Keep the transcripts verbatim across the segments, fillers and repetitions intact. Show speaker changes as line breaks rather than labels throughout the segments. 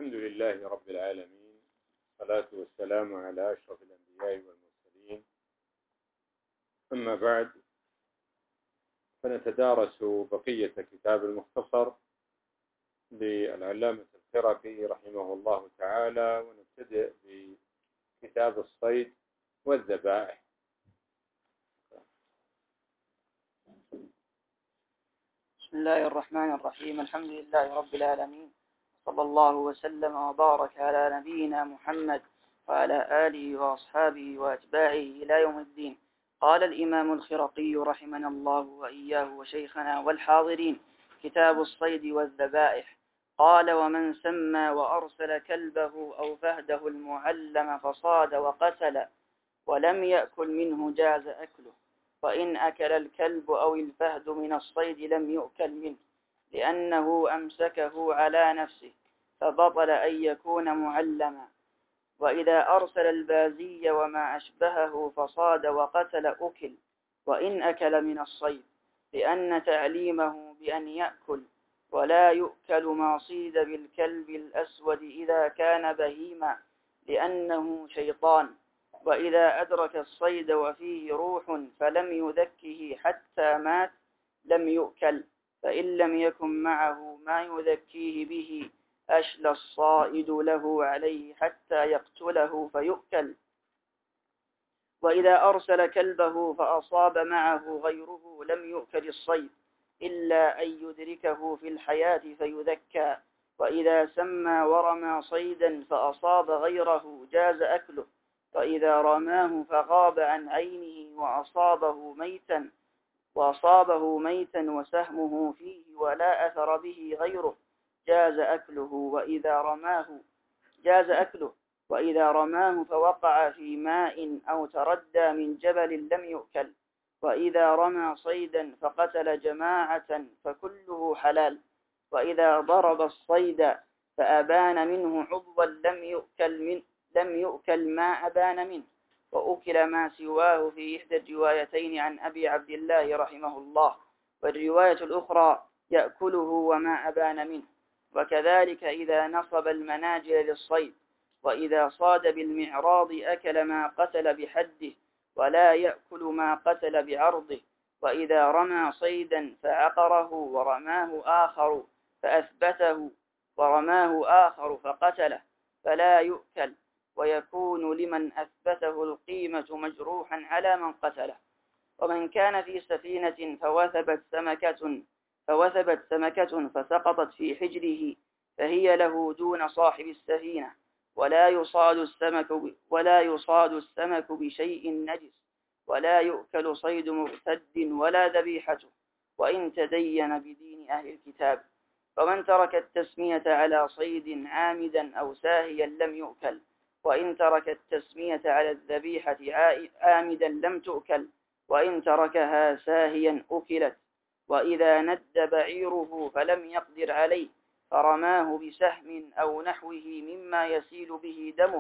الحمد لله رب العالمين، والصلاة والسلام على أشرف الأنبياء والمرسلين. أما بعد، فنتدارس بقية كتاب المختصر للعلامة الخرقي رحمه الله تعالى، ونبتدئ بكتاب الصيد والذبائح.
بسم الله الرحمن الرحيم. الحمد لله رب العالمين، صلى الله وسلم وبارك على نبينا محمد وعلى آله وأصحابه وأتباعه إلى يوم الدين. قال الإمام الخرقي رحمنا الله وإياه وشيخنا والحاضرين: كتاب الصيد والذبائح. قال: ومن سمى وأرسل كلبه أو فهده المعلم فصاد وقتل ولم يأكل منه جاز أكله، وإن أكل الكلب أو الفهد من الصيد لم يؤكل منه، لأنه أمسكه على نفسه فبطل أن يكون معلما. وإذا أرسل البازي وما أشبهه فصاد وقتل أكل، وإن أكل من الصيد، لأن تعليمه بأن يأكل ولا يؤكل ما صيد بالكلب الأسود إذا كان بهيما، لأنه شيطان. وإذا أدرك الصيد وفيه روح فلم يذكه حتى مات لم يؤكل، فإن لم يكن معه ما يذكيه به أشلى الصائد له عليه حتى يقتله فيؤكل. وإذا أرسل كلبه فأصاب معه غيره لم يؤكل الصيد إلا أن يدركه في الحياة فيذكى. وإذا سمى ورمى صيدا فأصاب غيره جاز أكله، وإذا رماه فغاب عن عينه وأصابه ميتا وأصابه ميتا وسهمه فيه ولا أثر به غيره جاز أكله. وإذا رماه جاز أكله وإذا رماه فوقع في ماء أو تردى من جبل لم يؤكل. وإذا رمى صيدا فقتل جماعة فكله حلال. وإذا ضرب الصيد فأبان منه عضوا لم يؤكل من لم يؤكل ما أبان منه، وأكل ما سواه في إحدى الروايتين عن أبي عبد الله رحمه الله، والرواية الأخرى يأكله وما أبان منه. وكذلك إذا نصب المناجل للصيد، وإذا صاد بالمعراض أكل ما قتل بحده ولا يأكل ما قتل بعرضه. وإذا رمى صيدا فعقره ورماه آخر فأثبته ورماه آخر فقتله فلا يؤكل، ويكون لمن أثبته القيمة مجروحا على من قتله. ومن كان في سفينة فوثبت سمكة فوثبت سمكة فسقطت في حجره فهي له دون صاحب السفينة، ولا يصاد السمك ولا يصاد السمك بشيء نجس، ولا يؤكل صيد مرتد ولا ذبيحته، وإن تدين بدين أهل الكتاب. ومن ترك التسمية على صيد عامدا أو ساهيا لم يؤكل، وإن ترك التسمية على الذبيحة عامدا لم تؤكل، وإن تركها ساهيا أكلت. وإذا ند بعيره فلم يقدر عليه فرماه بسهم أو نحوه مما يسيل به دمه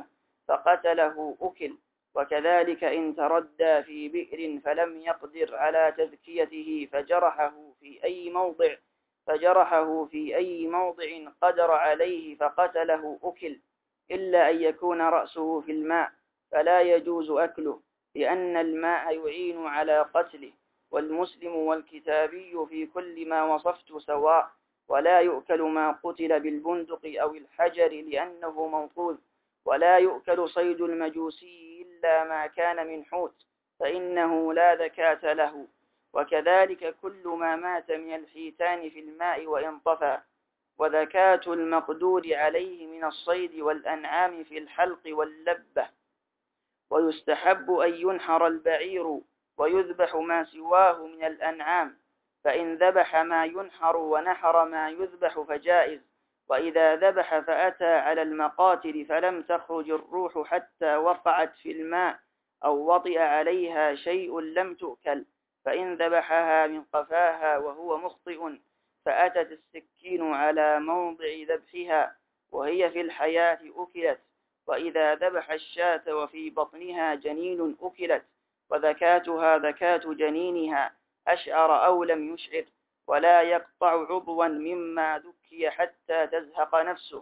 فقتله أكل. وكذلك إن تردى في بئر فلم يقدر على تذكيته فجرحه في أي موضع فجرحه في أي موضع قدر عليه فقتله أكل، إلا أن يكون رأسه في الماء فلا يجوز أكله، لأن الماء يعين على قتله. والمسلم والكتابي في كل ما وصفت سواء، ولا يؤكل ما قتل بالبندق أو الحجر لأنه موقوذ. ولا يؤكل صيد المجوسي إلا ما كان من حوت، فإنه لا ذكاة له. وكذلك كل ما مات من الحيتان في الماء وإن طفى. وذكاة المقدور عليه من الصيد والأنعام في الحلق واللبة. ويستحب أن ينحر البعير ويذبح ما سواه من الأنعام، فإن ذبح ما ينحر ونحر ما يذبح فجائز. وإذا ذبح فأتى على المقاتل فلم تخرج الروح حتى وقعت في الماء أو وطئ عليها شيء لم تؤكل، فإن ذبحها من قفاها وهو مخطئ فأتت السكين على موضع ذبحها وهي في الحياة أكلت. وإذا ذبح الشاة وفي بطنها جنين أكلت، وذكاتها ذكاة جنينها أشعر أو لم يشعر، ولا يقطع عضوا مما ذكي حتى تزهق نفسه،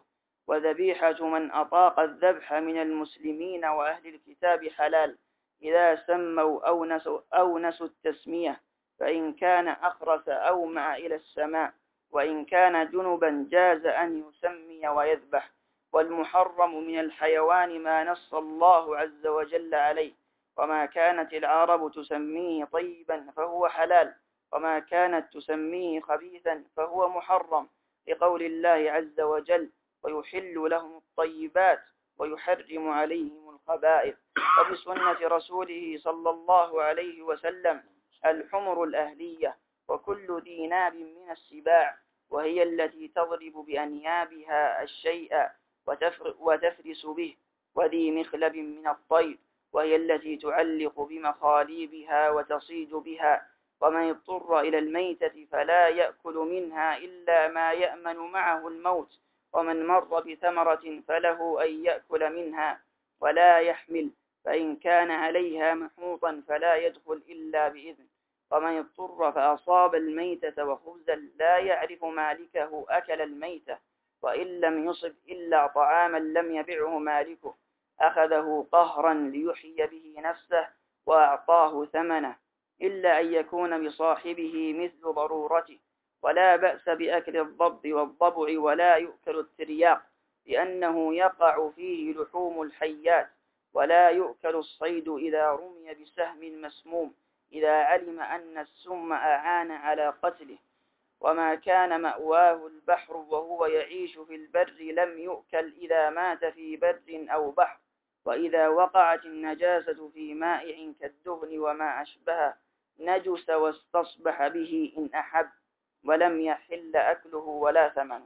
وذبيحة من أطاق الذبح من المسلمين وأهل الكتاب حلال إذا سموا أو نسوا, أو نسوا التسمية، فإن كان أخرس أومع إلى السماء، وإن كان جنبا جاز أن يسمي ويذبح. والمحرم من الحيوان ما نص الله عز وجل عليه، وما كانت العرب تسميه طيبا فهو حلال، وما كانت تسميه خبيثا فهو محرم، لقول الله عز وجل: ويحل لهم الطيبات ويحرم عليهم الخبائث. وبسنة رسوله صلى الله عليه وسلم الحمر الأهلية وكل ذي ناب من السباع، وهي التي تضرب بأنيابها الشيء وتفرس به، وذي مخلب من الطير، وهي التي تعلق بمخاليبها وتصيد بها. ومن اضطر إلى الميتة فلا يأكل منها إلا ما يأمن معه الموت. ومن مر بثمرة فله أن يأكل منها ولا يحمل، فإن كان عليها محوطا فلا يدخل إلا بإذن. ومن اضطر فأصاب الميتة وخبزا لا يعرف مالكه أكل الميتة، وإن لم يصب إلا طعاما لم يبعه مالكه أخذه قهرا ليحيي به نفسه وأعطاه ثمنه، إلا أن يكون بصاحبه مثل ضرورته. ولا بأس بأكل الضب والضبع، ولا يؤكل الترياق لأنه يقع فيه لحوم الحيات. ولا يؤكل الصيد إذا رمي بسهم مسموم إذا علم أن السم أعان على قتله. وما كان مأواه البحر وهو يعيش في البر لم يؤكل إذا مات في بر أو بحر. وإذا وقعت النجاسة في مائع كالدهن وما أشبه نجس واستصبح به إن أحب، ولم يحل أكله ولا ثمنه.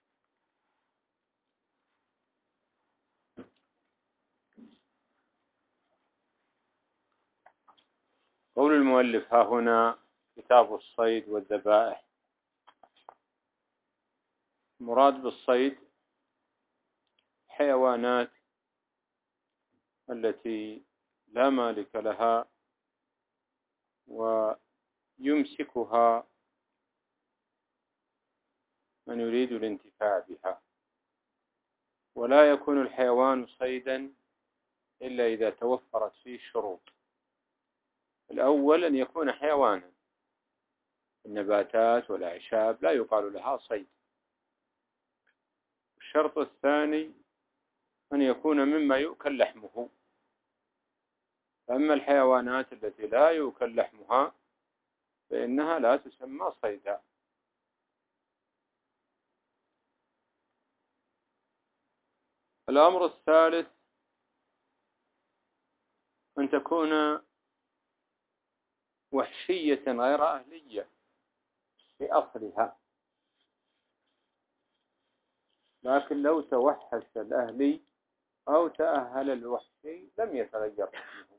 قول المؤلف ها هنا كتاب الصيد والذبائح. مراد بالصيد حيوانات التي لا مالك لها ويمسكها من يريد الانتفاع بها، ولا يكون الحيوان صيدا إلا إذا توفرت فيه شروط. الأول أن يكون حيوانا، النباتات والأعشاب لا يقال لها صيد. الشرط الثاني أن يكون مما يؤكل لحمه، أما الحيوانات التي لا يؤكل لحمها فإنها لا تسمى صيدا. الأمر الثالث أن تكون وحشية غير أهلية في أصلها، لكن لو توحش الأهلي أو تأهل الوحشي لم يتغير حكمه.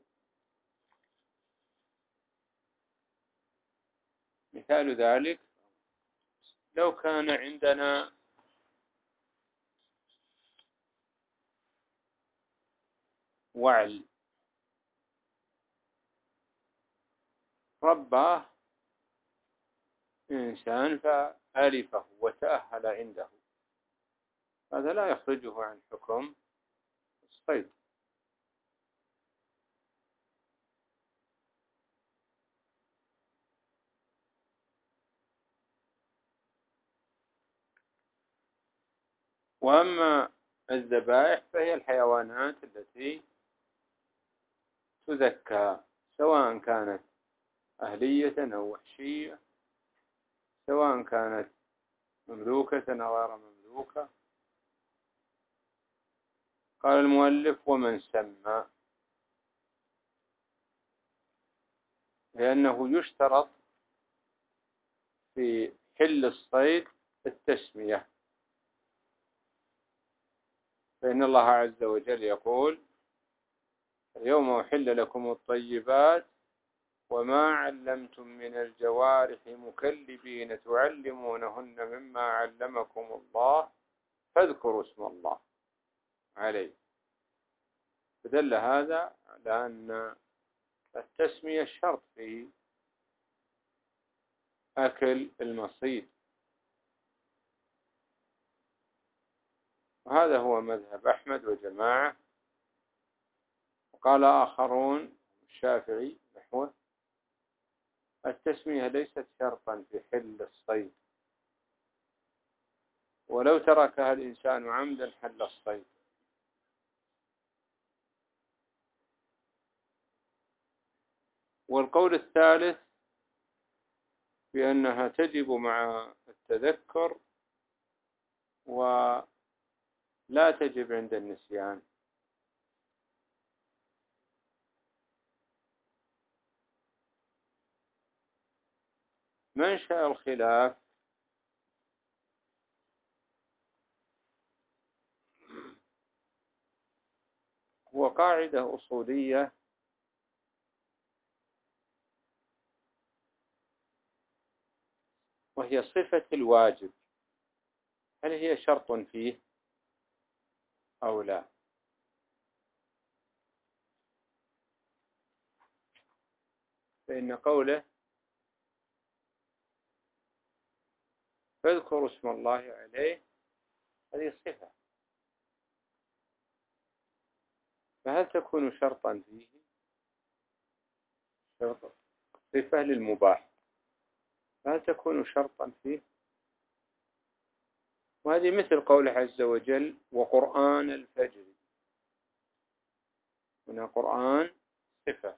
مثال ذلك لو كان عندنا وعل رباه إنسان فألفه وتأهل عنده، هذا لا يخرجه عن حكم الصيد. وأما الذبائح فهي الحيوانات التي تذكى، سواء كانت أهلية أو وحشية، سواء كانت مملوكة أو غير مملوكة. قال المؤلف ومن سمى، لأنه يشترط في حل الصيد التسمية، فإن الله عز وجل يقول اليوم أحل لكم الطيبات وما علمتم من الجوارح مكلبين تعلمونهن مما علمكم الله فاذكروا اسم الله عليه. فدل هذا على أن التسمية شرط في أكل المصيد، وهذا هو مذهب أحمد وجماعة. وقال آخرون الشافعي نحوه التسمية ليست شرطا في حل الصيد، ولو تركها الإنسان عمدا حل الصيد. والقول الثالث بأنها تجب مع التذكر ولا تجب عند النسيان. منشأ الخلاف هو قاعدة أصولية وهي صفة الواجب، هل هي شرط فيه أو لا؟ فإن قوله فاذكروا اسم الله عليه هذه صفة، فهل تكون شرطا فيه؟ شرط صفة للمباح، فهل تكون شرطا فيه؟ وهذه مثل قوله عز وجل وقرآن الفجر، هنا قرآن صفة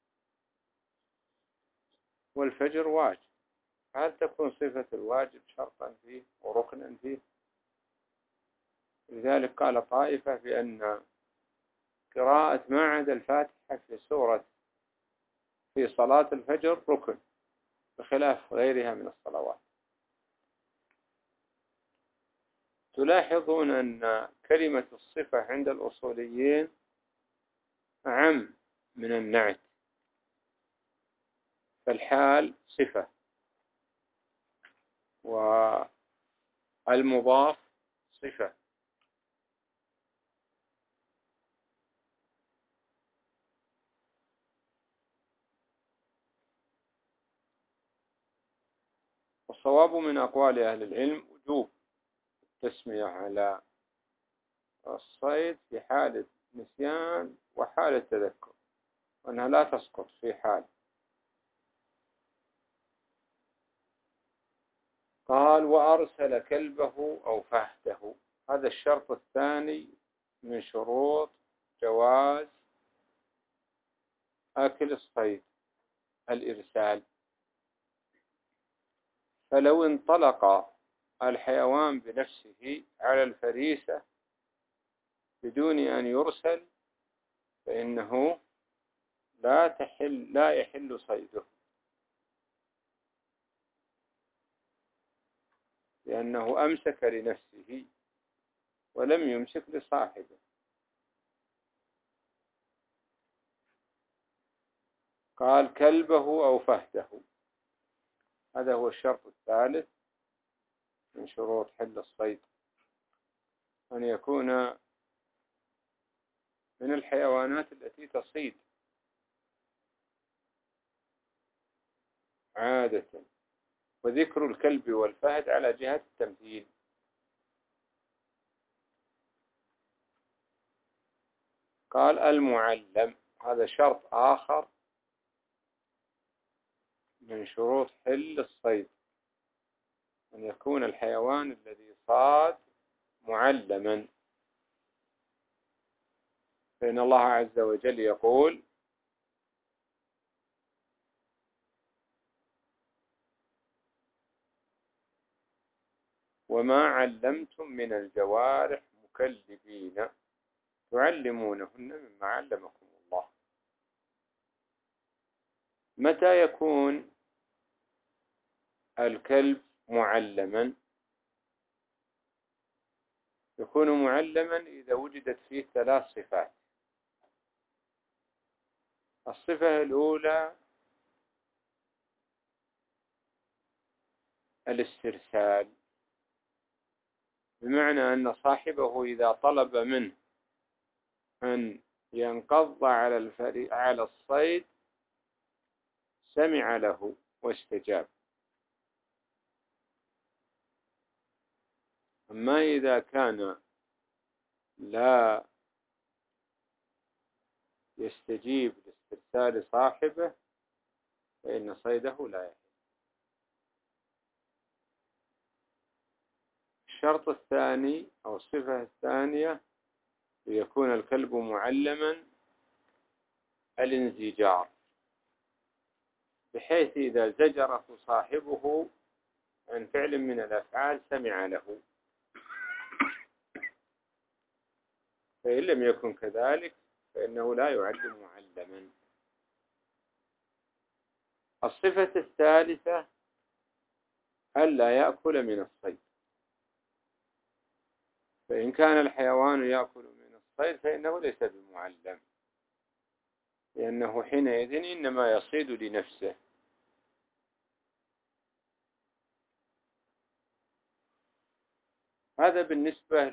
والفجر واجب، هل تكون صفة الواجب شرطا فيه وركنا فيه؟ لذلك قال طائفة بأن قراءة ما عدا الفاتحة في سورة في صلاة الفجر ركن بخلاف غيرها من الصلوات. تلاحظون أن كلمة الصفة عند الأصوليين أعم من النعت، فالحال صفة والمضاف صفة. والصواب من أقوال أهل العلم وجوب التسمية على الصيد في حالة نسيان وحالة تذكر، وأنها لا تسقط في حال. قال وأرسل كلبه أو فهده، هذا الشرط الثاني من شروط جواز أكل الصيد الإرسال. فلو انطلق الحيوان بنفسه على الفريسة بدون أن يرسل فإنه لا تحل لا يحل صيده، لأنه أمسك لنفسه ولم يمسك لصاحبه. قال كلبه أو فهده، هذا هو الشرط الثالث من شروط حل الصيد، أن يكون من الحيوانات التي تصيد عادة، وذكر الكلب والفهد على جهة التمثيل. قال المعلم، هذا شرط آخر من شروط حل الصيد، أن يكون الحيوان الذي صاد معلما، فإن الله عز وجل يقول وما علمتم من الجوارح مكلبين تعلمونهن مما علمكم الله. متى يكون الكلب معلما؟ يكون معلما إذا وجدت فيه ثلاث صفات. الصفة الأولى الاسترسال، بمعنى أن صاحبه إذا طلب منه أن ينقض على الفري... على الصيد سمع له واستجاب. أما إذا كان لا يستجيب لاسترسال صاحبه فإن صيده لا يحل. الشرط الثاني أو الصفة الثانية ليكون الكلب معلما الانزجار، بحيث إذا زجره صاحبه عن فعل من الأفعال سمع له، فإن لم يكن كذلك فإنه لا يعد معلما. الصفة الثالثة ألا يأكل من الصيد، فإن كان الحيوان يأكل من الصيد فإنه ليس بمعلم، لأنه حينئذ إنما يصيد لنفسه. هذا بالنسبة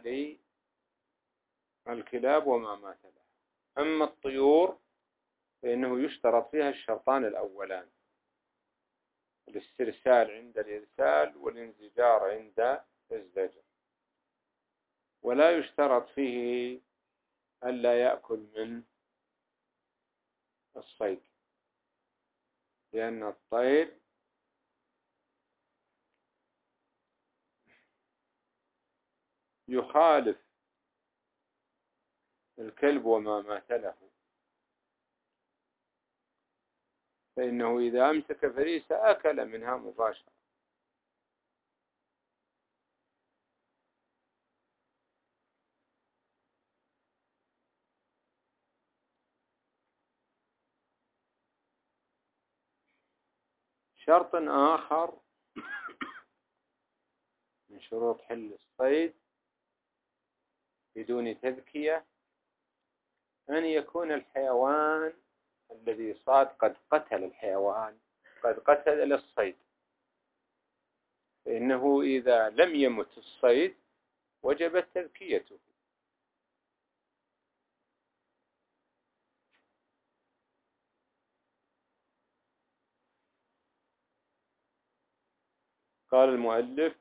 للكلاب وما مات لها. أما الطيور فإنه يشترط فيها الشرطان الأولان: الاسترسال عند الإرسال والانزجار عند الزجر، ولا يشترط فيه ألا يأكل من الصيد، لأن الطير يخالف الكلب وما مات له، فإنه إذا أمسك فريسة أكل منها مباشرة. شرط آخر من شروط حل الصيد بدون تذكية أن يكون الحيوان الذي صاد قد قتل الحيوان، قد قتل الصيد، فإنه إذا لم يمت الصيد وجبت تذكيته. قال المؤلف: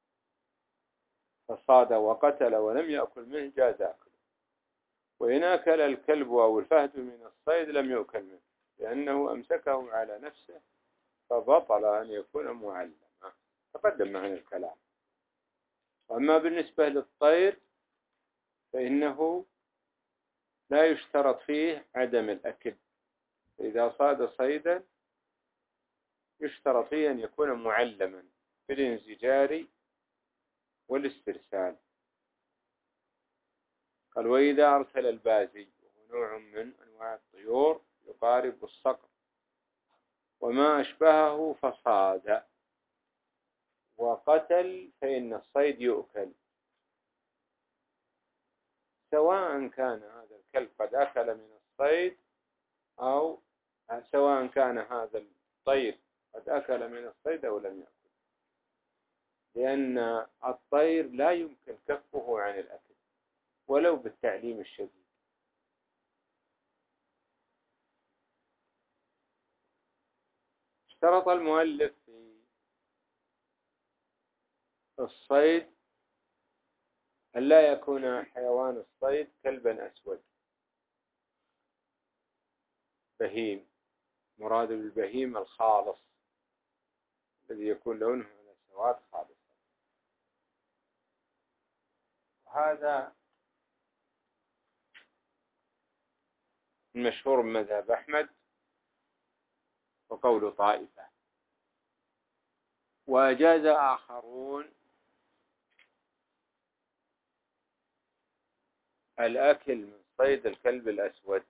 فصاد وقتل ولم يأكل منه جاز أكله، وإن أكل الكلب أو الفهد من الصيد لم يؤكل منه، لأنه أمسكه على نفسه فبطل أن يكون معلما. تقدم معنا الكلام. وأما بالنسبة للطير فإنه لا يشترط فيه عدم الأكل، إذا صاد صيدا يشترط فيه أن يكون معلما بالانزجار والاسترسال. قال: وإذا أرسل البازي، وهو نوع من أنواع الطيور يقارب الصقر وما أشبهه، فصاد وقتل، فإن الصيد يؤكل، سواء كان هذا الكلب قد أكل من الصيد أو سواء كان هذا الطير قد أكل من الصيد أو لم يأكل، لأن الطير لا يمكن كفه عن الأكل ولو بالتعليم الشديد. اشترط المؤلف في الصيد أن لا يكون حيوان الصيد كلبا أسود بهيم، مراد بالبهيم الخالص الذي يكون لونه من السواد خالص. وهذا المشهور من مذهب أحمد وقول طائفة. وأجاز آخرون الأكل من صيد الكلب الأسود،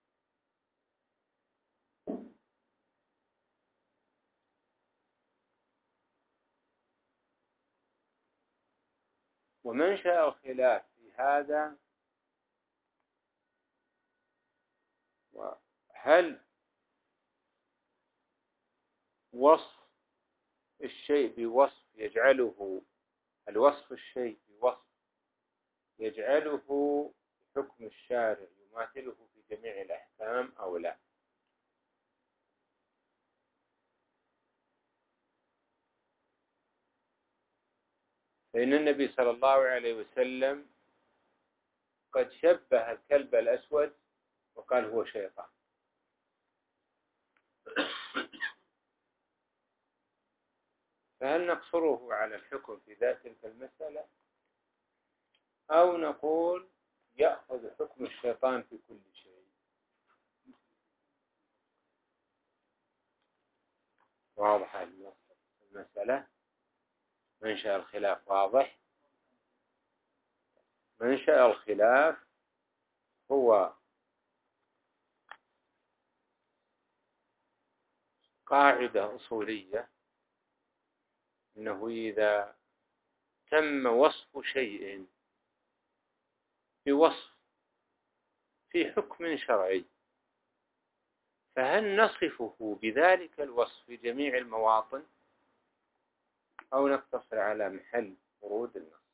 ومنشأ الخلاف في هذا هل وصف الشيء بوصف يجعله الوصف الشيء بوصف يجعله حكم الشارع يماثله في جميع الأحكام أو لا. فإن النبي صلى الله عليه وسلم قد شبه الكلب الأسود وقال هو شيطان. فهل نقصره على الحكم في ذات تلك المسألة أو نقول يأخذ حكم الشيطان في كل شيء؟ واضح المسألة؟ منشأ الخلاف واضح. منشأ الخلاف هو قاعدة أصولية أنه إذا تم وصف شيء بوصف في حكم شرعي فهل نصفه بذلك الوصف في جميع المواطن أو نقتصر على محل ورود النص؟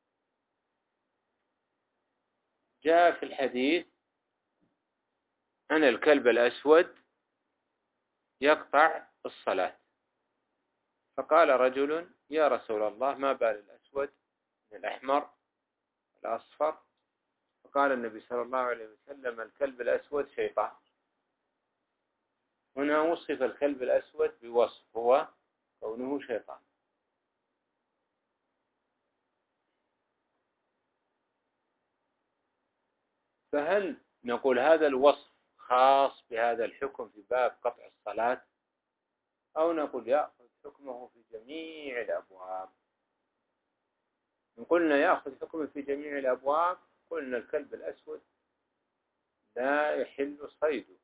جاء في الحديث أن الكلب الأسود يقطع الصلاة، فقال رجل يا رسول الله ما بال الأسود من الأحمر الأصفر؟ فقال النبي صلى الله عليه وسلم الكلب الأسود شيطان. هنا وصف الكلب الأسود بوصف هو كونه شيطان. فهل نقول هذا الوصف خاص بهذا الحكم في باب قطع الصلاة أو نقول يأخذ حكمه في جميع الأبواب؟ إن قلنا يأخذ حكمه في جميع الأبواب قلنا الكلب الأسود لا يحل صيده،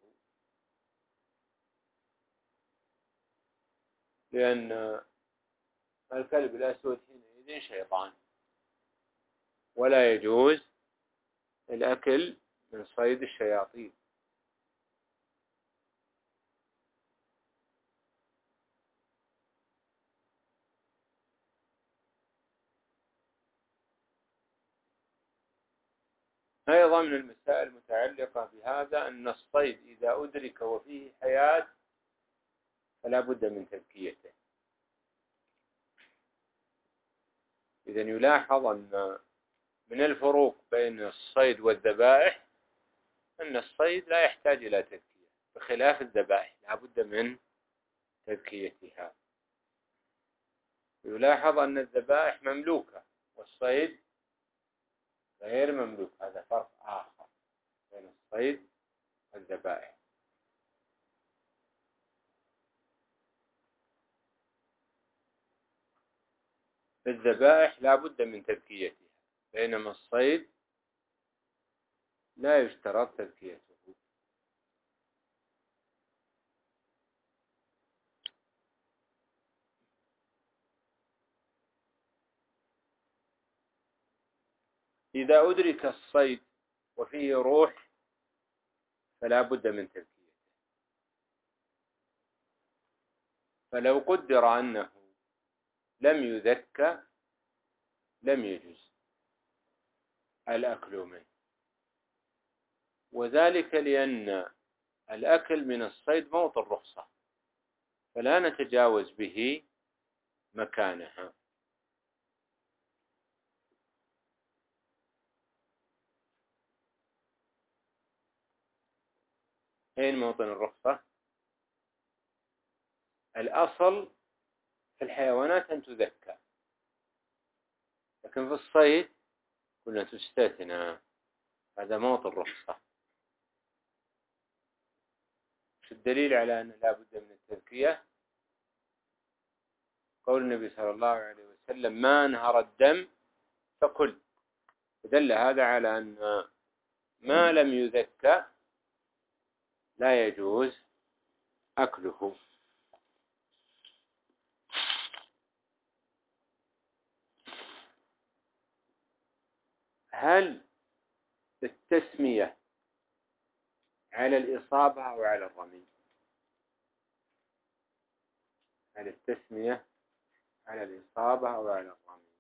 لأن الكلب الأسود حينئذ شيطان ولا يجوز الأكل من صيد الشياطين. أيضا من المسائل المتعلقة بهذا أن الصيد إذا أدرك وفيه حياة فلا بد من تذكيته. إذن يلاحظ أن من الفروق بين الصيد والذبائح أن الصيد لا يحتاج إلى تذكية بخلاف الذبائح لا بد من تذكيتها. يلاحظ أن الذبائح مملوكة والصيد غير مملوك، هذا فرق آخر بين الصيد والذبائح. الذبائح لا بد من تذكيتها بينما الصيد لا يشترط تذكيته. إذا أدرك الصيد وفيه روح فلا بد من تذكيته. فلو قدر أنه لم يذكى لم يجوز الأكل منه، وذلك لأن الأكل من الصيد موطن الرخصة فلا نتجاوز به مكانها. أين موطن الرخصة؟ الأصل في الحيوانات أن تذكى، لكن في الصيد كنا تستثنى، هذا موطن الرخصة. شو الدليل على أن لا بد من التذكية؟ قول النبي صلى الله عليه وسلم ما نهر الدم فكل، فدل هذا على أن ما لم يذكى لا يجوز أكله. هل التسمية على الإصابة أو على الرمي؟ هل التسمية على الإصابة أو على الرمي؟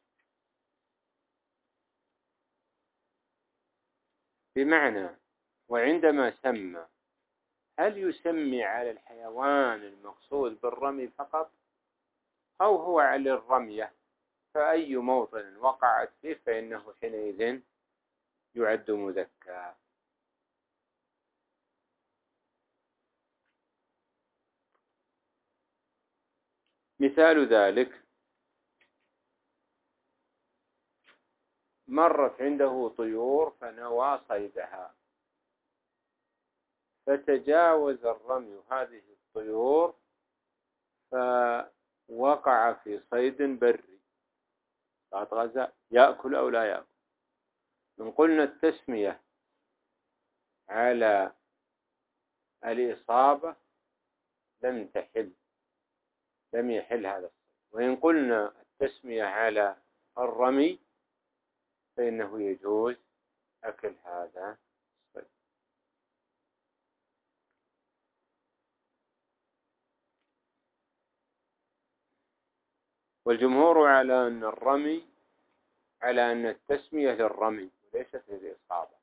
بمعنى وعندما سمى هل يسمي على الحيوان المقصود بالرمي فقط أو هو على الرمية فأي موطن وقعت فيه فإنه حينئذ يعد مذكر. مثال ذلك: مرت عنده طيور فنوى صيدها، فتجاوز الرمي هذه الطيور فوقع في صيد بري قد غزا، يأكل أو لا يأكل؟ إن قلنا التسمية على الإصابة لم تحل، لم يحل هذا الصيد. وإن قلنا التسمية على الرمي فإنه يجوز أكل هذا الصيد. والجمهور على أن الرمي على أن التسمية للرمي وليست للإصابة.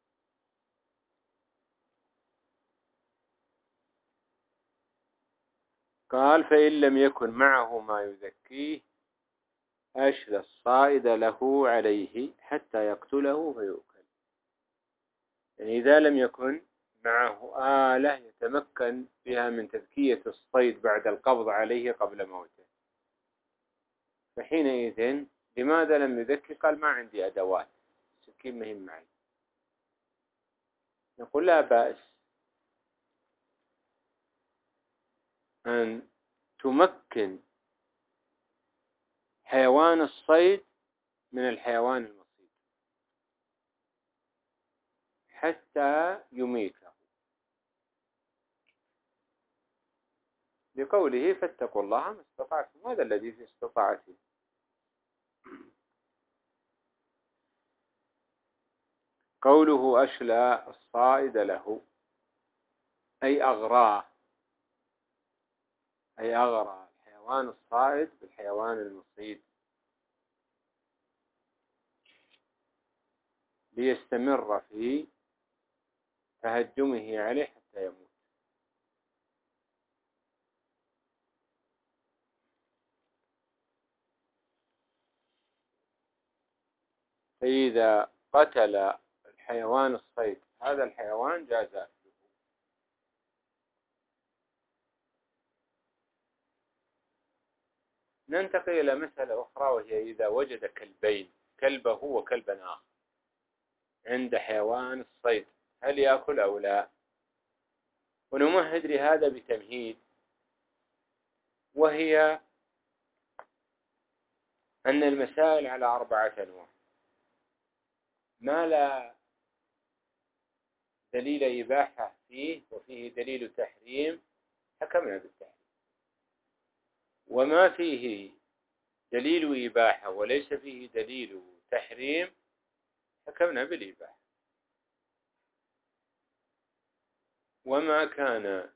قال: فإن لم يكن معه ما يزكيه أشل الصائد له عليه حتى يقتله فيؤكل. يعني إذا لم يكن معه آلة يتمكن بها من تذكية الصيد بعد القبض عليه قبل موته، فحينئذ لماذا لم يذكي؟ قال: ما عندي أدوات، سكين مهم معي. نقول: لا بأس أن تمكن حيوان الصيد من الحيوان المصيد حتى يميته، لقوله: فاتقوا الله ما استطعتم. هذا الذي في استطاعته. قوله: أشلى الصائد له أي أغراه، أي أغرى الحيوان الصائد بالحيوان المصيد ليستمر في تهجمه عليه حتى يموت. فإذا قتل الحيوان الصيد هذا الحيوان جاز أكله. ننتقل إلى مسألة أخرى، وهي إذا وجد كلبين، كلبه وكلبا آخر، عند حيوان الصيد، هل يأكل أو لا؟ ونمهد لهذا بتمهيد، وهي أن المسائل على أربعة أنواع: ما لا دليل إباحة فيه وفيه دليل تحريم حكمنا بالتحريم، وما فيه دليل إباحة وليس فيه دليل تحريم حكمنا بالإباحة. وما كان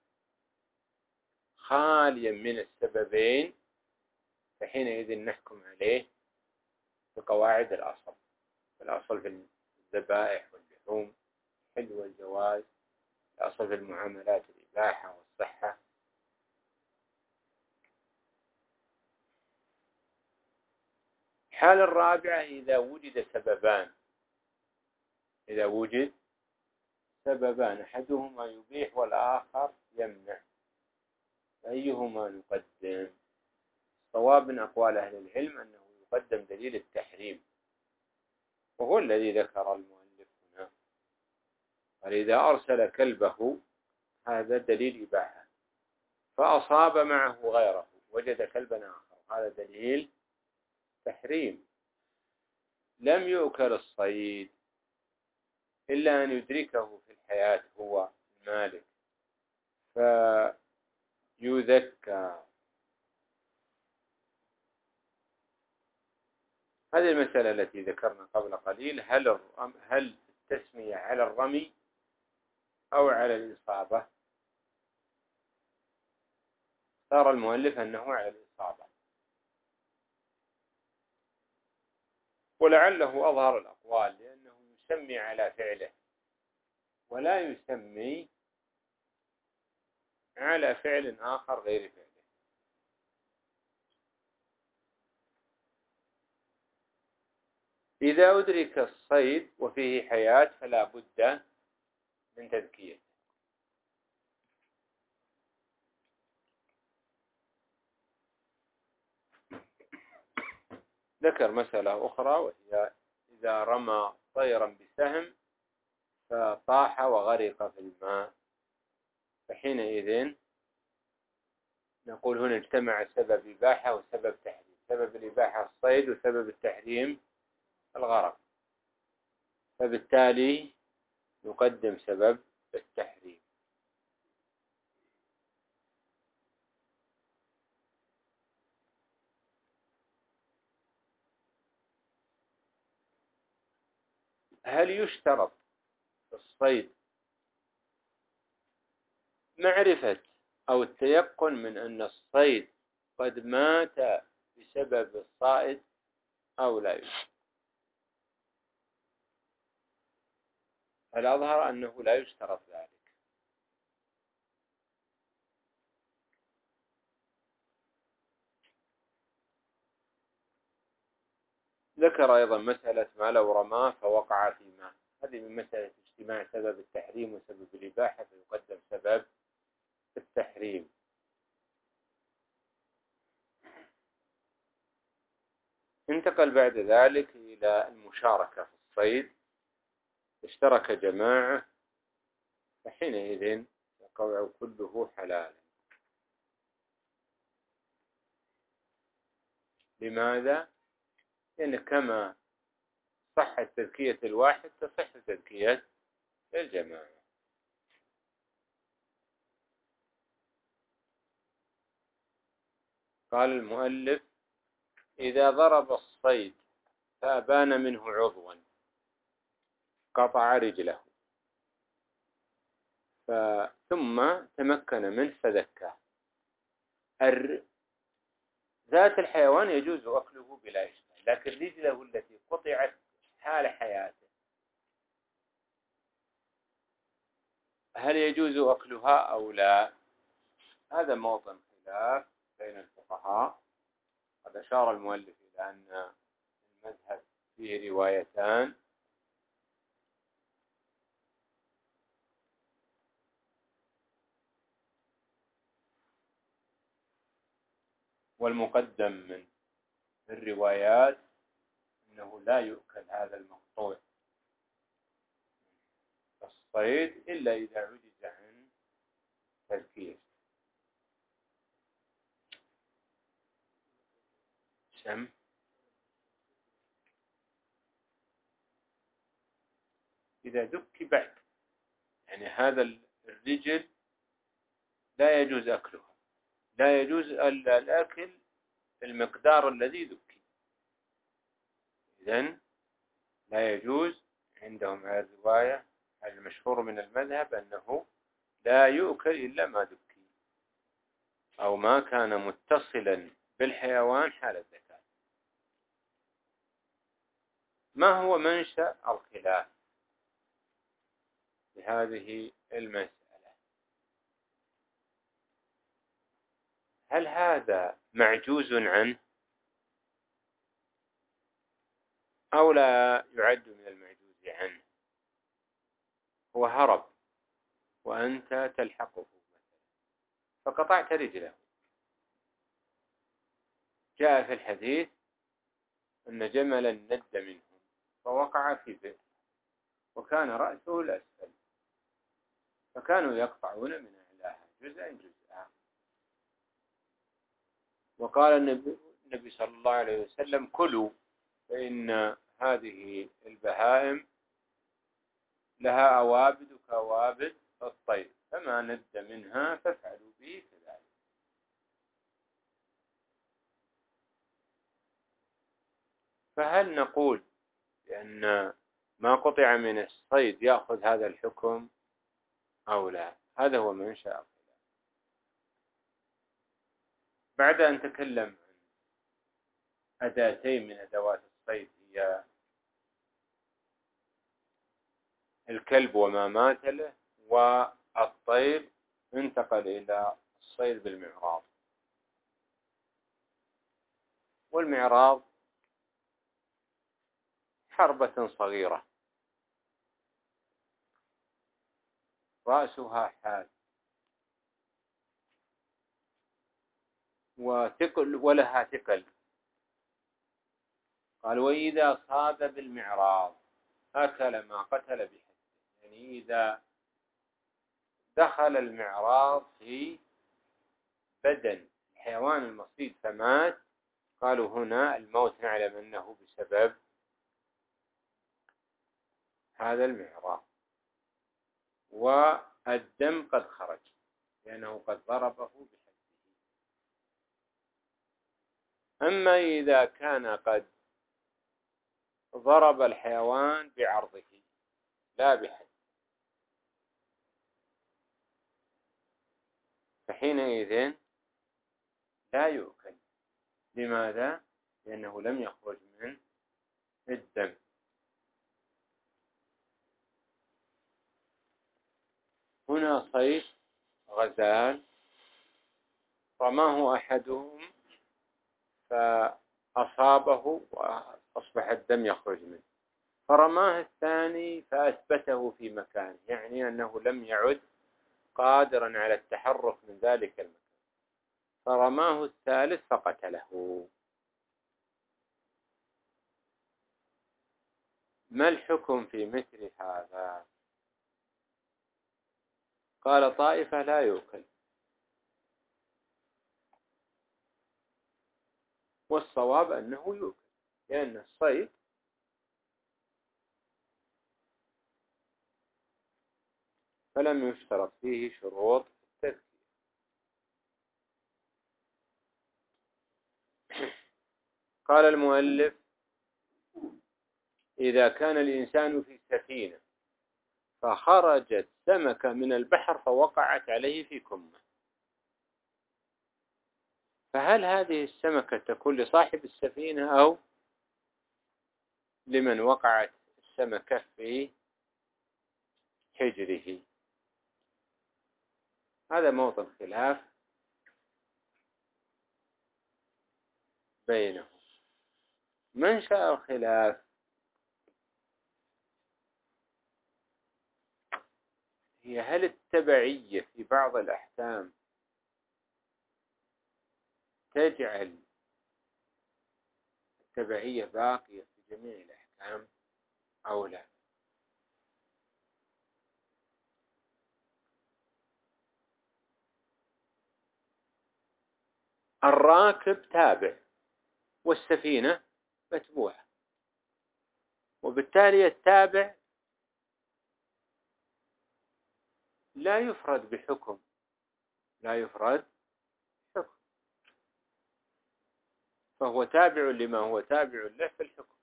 خاليا من السببين فحينئذ نحكم عليه بقواعد الأصل. الأصل في الذبائح واللحوم الحل والجواز، الأصل في المعاملات الإباحة والصحة. الحالة الرابعة إذا وجد سببان، إذا وجد سببان أحدهما يبيح والآخر يمنع، أيهما نقدم؟ صواب من أقوال أهل العلم أنه يقدم دليل التحريم، وهو الذي ذكر المؤلف هنا. قال: إذا أرسل كلبه، هذا دليل إباحة، فأصاب معه غيره، وجد كلبا آخر، هذا دليل تحريم. لم يؤكل الصيد إلا أن يدركه في الحياة هو المالك فيذكى. هذه المسألة التي ذكرنا قبل قليل: هل هل التسمية على الرمي أو على الإصابة؟ صار المؤلف أنه على الإصابة، ولعله أظهر الأقوال، لأنه يسمي على فعله ولا يسمي على فعل آخر غير فعله. إذا أدرك الصيد وفيه حياة فلا بد من تذكيته. ذكر مسألة أخرى وهي إذا رمى طيرا بسهم فطاح وغرق في الماء، فحينئذ نقول هنا اجتمع سبب إباحة وسبب تحريم. سبب الإباحة الصيد وسبب التحريم الغرق، فبالتالي نقدم سبب التحريم. هل يشترط في الصيد معرفة أو التيقن من أن الصيد قد مات بسبب الصائد أو لا يشترط؟ الأظهر أنه لا يشترط ذلك. ذكر أيضا مسألة ما لو رماه فوقع في ماء، هذه من مسألة اجتماع سبب التحريم وسبب الإباحة فيقدم سبب التحريم. انتقل بعد ذلك إلى المشاركة في الصيد، اشترك جماعة فحينئذ يقع كله حلالا. لماذا؟ لأن كما صحت تزكية الواحد تصح تزكية الجماعة. قال المؤلف: إذا ضرب الصيد فأبان منه عضوا قطع رجله ثم تمكن منه فذكاه. ذات الحيوان يجوز أكله بلا إشكال، لكن رجله التي قطعت حال حياته هل يجوز أكلها أو لا؟ هذا موطن خلاف بين الفقهاء. قد أشار المؤلف إلى أن المذهب فيه روايتان، والمقدم من الروايات أنه لا يؤكل هذا المقطوع الصيد إلا إذا عجز عن تذكير. سم إذا دك بعد، يعني هذا الرجل لا يجوز أكلها، لا يجوز الأكل المقدار الذي ذكي، إذن لا يجوز عندهم على الرواية المشهور من المذهب أنه لا يؤكل إلا ما ذكي أو ما كان متصلا بالحيوان حال الذكاء. ما هو منشأ الخلاف بهذه المسألة؟ هل هذا معجوز عنه أو لا يعد من المعجوز عنه؟ هو هرب وأنت تلحقه مثلا فقطعت رجله. جاء في الحديث أن جملا ند منهم فوقع في بئر وكان رأسه الأسفل فكانوا يقطعون من أعلاها جزءا جزءا. وقال النبي, النبي صلى الله عليه وسلم: كلوا فإن هذه البهائم لها أوابد كأوابد الطير، فما ند منها فافعلوا به كذلك. فهل نقول بأن ما قطع من الصيد يأخذ هذا الحكم أو لا؟ هذا هو منشأ الخلاف. بعد أن تكلم عن أداتين من أدوات الصيد هي الكلب وما مات له والطير، انتقل إلى الصيد بالمعراض. والمعراض حربة صغيرة رأسها حاد وثقل ولها ثقل. قال وإذا صاد بالمعراض أكل ما قتل بحد، يعني إذا دخل المعراض في بدن الحيوان المصيد فمات، قالوا هنا الموت نعلم أنه بسبب هذا المعراض، والدم قد خرج لأنه قد ضربه بحده. أما إذا كان قد ضرب الحيوان بعرضه لا بحد، فحينئذ لا يؤكل. لماذا؟ لأنه لم يخرج من الدم. هنا صيد غزال رماه أحدهم فأصابه وأصبح الدم يخرج منه، فرماه الثاني فأثبته في مكانه، يعني أنه لم يعد قادرا على التحرك من ذلك المكان، فرماه الثالث فقتله. ما الحكم في مثل هذا؟ قال طائفة لا يؤكل، والصواب أنه يؤكل، لأن الصيد فلم يشترط فيه شروط التذكية. قال المؤلف إذا كان الإنسان في سفينة فخرجت سمكة من البحر فوقعت عليه في كمه، فهل هذه السمكة تكون لصاحب السفينة أو لمن وقعت السمكة في حجره؟ هذا موطن خلاف بينهم. منشأ الخلاف هي هل التبعية في بعض الأحكام تجعل التبعية باقية في جميع الأحكام أو لا؟ الراكب تابع والسفينة متبوعة، وبالتالي التابع لا يفرد بحكم، لا يفرد حكم، فهو تابع لما هو تابع له في الحكم.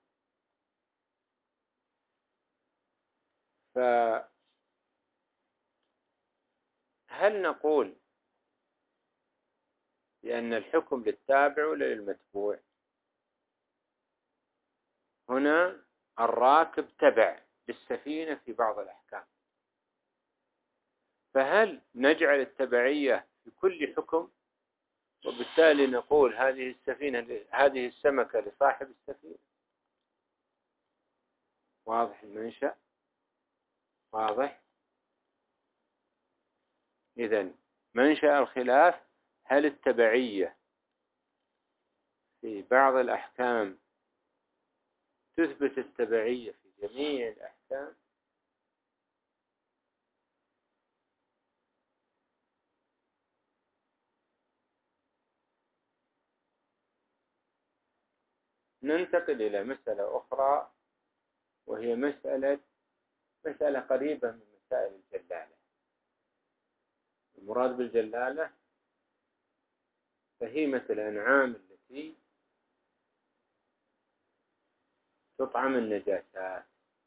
فهل نقول بأن الحكم للتابع ولا للمتبوع؟ هنا الراكب تبع للسفينة في بعض الأحكام، فهل نجعل التبعية في كل حكم وبالتالي نقول هذه السفينة هذه السمكة لصاحب السفينة؟ واضح المنشأ؟ واضح؟ إذن منشأ الخلاف هل التبعية في بعض الأحكام تثبت التبعية في جميع الأحكام، ننتقل إلى مسألة أخرى وهي مسألة مسألة قريبة من مسائل الجلالة. المراد بالجلالة بهيمة الأنعام التي تطعم النجاسات،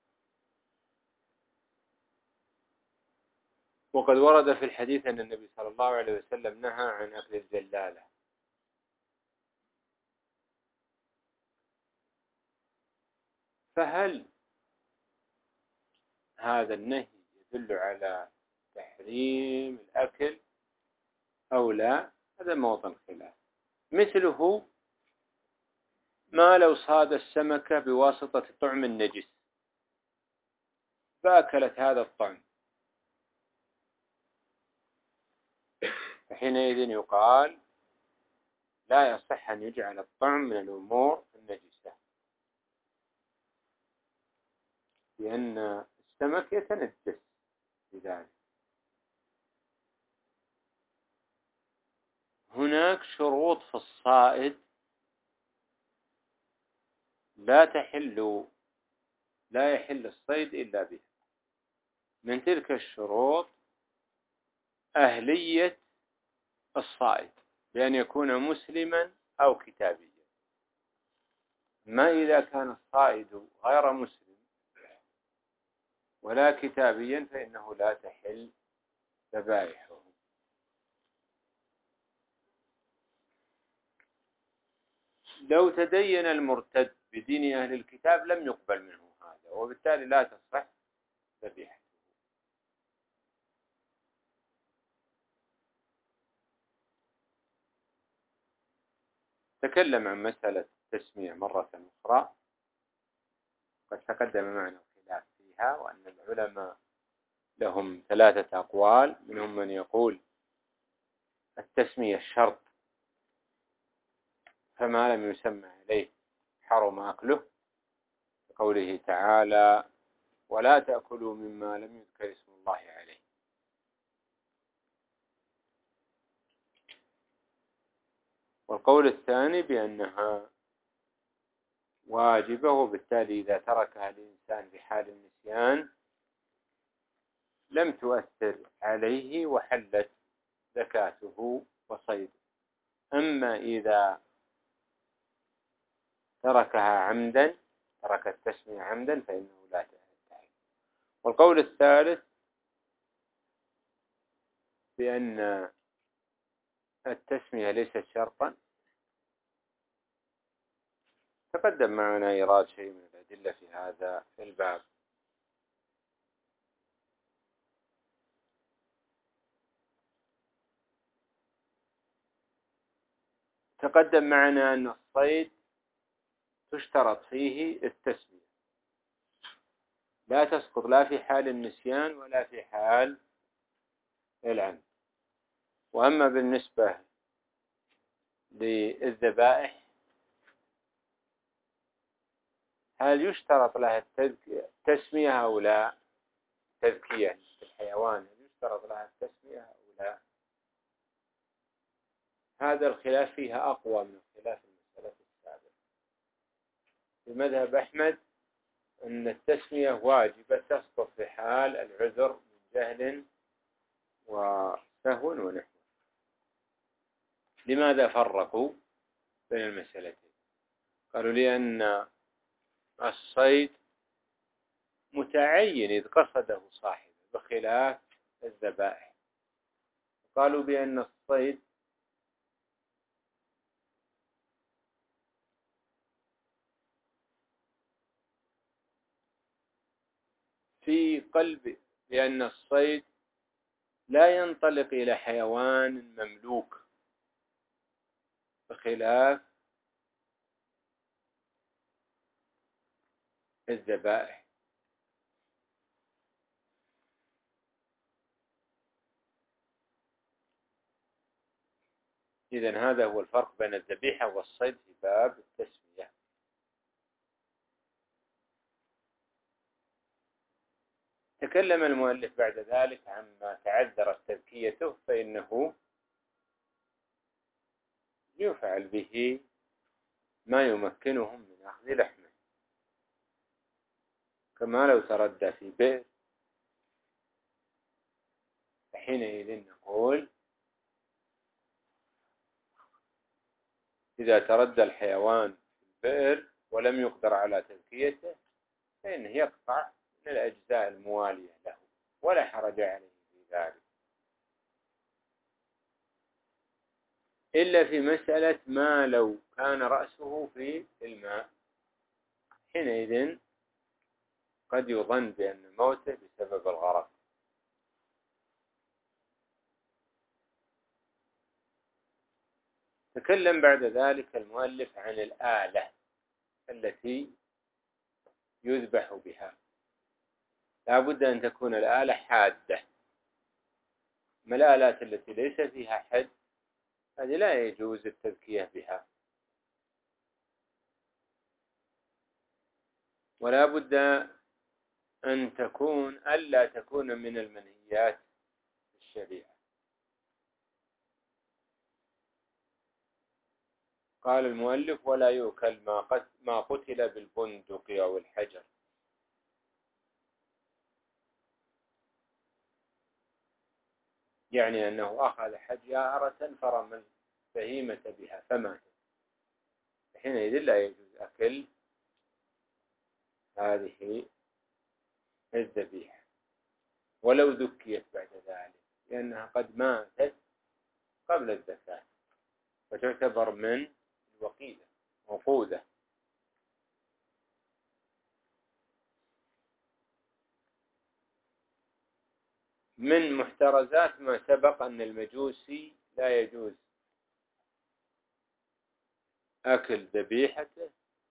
وقد ورد في الحديث أن النبي صلى الله عليه وسلم نهى عن أكل الجلالة. فهل هذا النهي يدل على تحريم الأكل أو لا؟ هذا موطن خلاف. مثله ما لو صاد السمكة بواسطة طعم النجس فأكلت هذا الطعم، فحينئذ يقال لا يصح أن يجعل الطعم من الأمور النجسة، لأن السمك يتنجس بذلك. هناك شروط في الصائد لا تحل لا يحل الصيد إلا بها. من تلك الشروط أهلية الصائد بأن يكون مسلما أو كتابيا. ما إذا كان الصائد غير مسلم ولا كتابيا فإنه لا تحل ذبائحه. لو تدين المرتد بدين أهل الكتاب لم يقبل منه هذا، وبالتالي لا تصح ذبيحته. تكلم عن مسألة التسمية مرة أخرى، قد تقدم معنا الخلاف فيها، وأن العلماء لهم ثلاثة أقوال، منهم من يقول التسمية الشرط، فما لم يسمى عليه حرم أكله، قوله تعالى ولا تأكلوا مما لم يذكر اسم الله عليه. والقول الثاني بأنها واجبة، وبالتالي إذا تركها الإنسان في حال النسيان لم تؤثر عليه وحلت زكاته وصيده. أما إذا تركها عمدا، ترك التسمية عمدا، فإنه لا تحل. والقول الثالث بأن التسمية ليست شرطا، تقدم معنا إيراد شيء من الأدلة في هذا الباب. تقدم معنا أن الصيد تشترط فيه التسمية، لا تسقط لا في حال النسيان ولا في حال العمد. وأما بالنسبة للذبائح هل يشترط لها التسمية أو لا؟ تذكية في الحيوان هل يشترط لها التسمية أو لا؟ هذا الخلاف فيها أقوى من الخلاف المسألة السابقة. في مذهب أحمد أن التسمية واجبة تسقط في حال العذر من جهل وسهو ونحو. لماذا فرقوا بين المسألتين؟ قالوا لأن الصيد متعين إذ قصده صاحبه بخلاف الذبائح. قالوا بأن الصيد في قلب، لأن الصيد لا ينطلق إلى حيوان مملوك بخلاف الذبائح. إذن هذا هو الفرق بين الذبيحة والصيد في باب التسمية. تكلم المؤلف بعد ذلك عما تعذرت تذكيته، فإنه يفعل به ما يمكنهم من أخذ لحمه، كما لو تردى في بئر، فحينئذ نقول إذا تردى الحيوان في البئر ولم يقدر على تذكيته فإنه يقطع من الأجزاء الموالية له ولا حرج عليه في ذلك، إلا في مسألة ما لو كان رأسه في الماء، حينئذ قد يظن بأن موته بسبب الغرق. تكلم بعد ذلك المؤلف عن الآلة التي يذبح بها، لا بد أن تكون الآلة حادة. ما الآلات التي ليس فيها حد هذه لا يجوز التذكية بها. ولا بد أن تكون ألا تكون من المنهيات في الشريعة. قال المؤلف: ولا يؤكل ما قتل بالبندق أو الحجر. يعني أنه أخذ حجارة فرمى البهيمة بها فماتت، حينئذ لا يجوز أكل هذه الذبيحة ولو ذكيت بعد ذلك، لأنها قد ماتت قبل الزكاة فتعتبر من الوقيدة موقودة. من محترزات ما سبق أن المجوسي لا يجوز أكل ذبيحته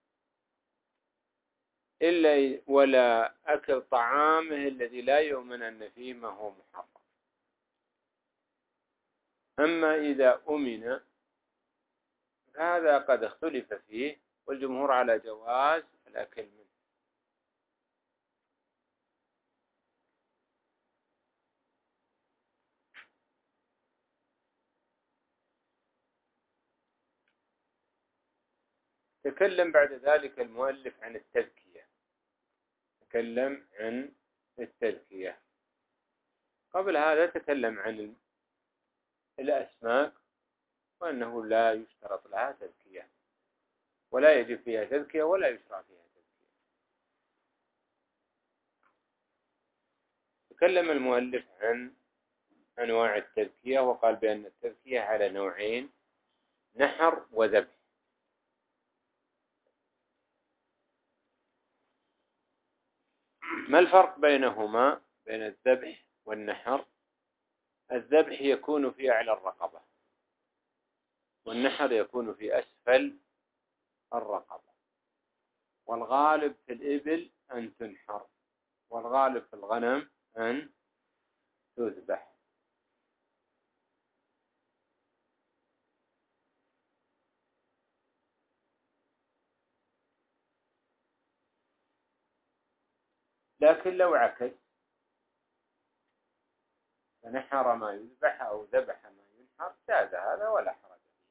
إلا ولا أكل طعامه الذي لا يؤمن أن فيه ما هو محرم. أما إذا أمن هذا قد اختلف فيه، والجمهور على جواز الأكل منه. تكلم بعد ذلك المؤلف عن التذكية. تكلم عن التذكية. قبل هذا تكلم عن الأسماك وأنه لا يشترط لها تذكية ولا يجب فيها تذكية ولا يشرع فيها تذكية. تكلم المؤلف عن أنواع التذكية وقال بأن التذكية على نوعين: نحر وذبح. ما الفرق بينهما بين الذبح والنحر؟ الذبح يكون في أعلى الرقبة والنحر يكون في أسفل الرقبة، والغالب في الإبل أن تنحر والغالب في الغنم أن تذبح. لكن لو عكس فنحر ما يذبح أو ذبح ما ينحر جاز هذا ولا حرج فيه.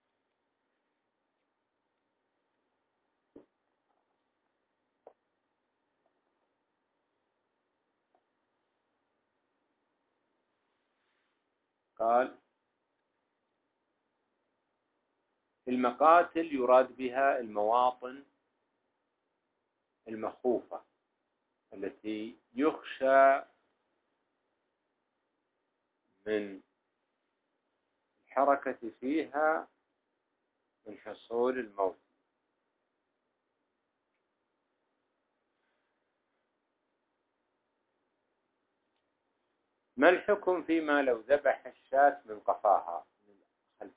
قال: المقاتل يراد بها المواطن المخوفة التي يخشى من الحركة فيها من حصول الموت. ما الحكم فيما لو ذبح الشاة من قفاها من الخلف؟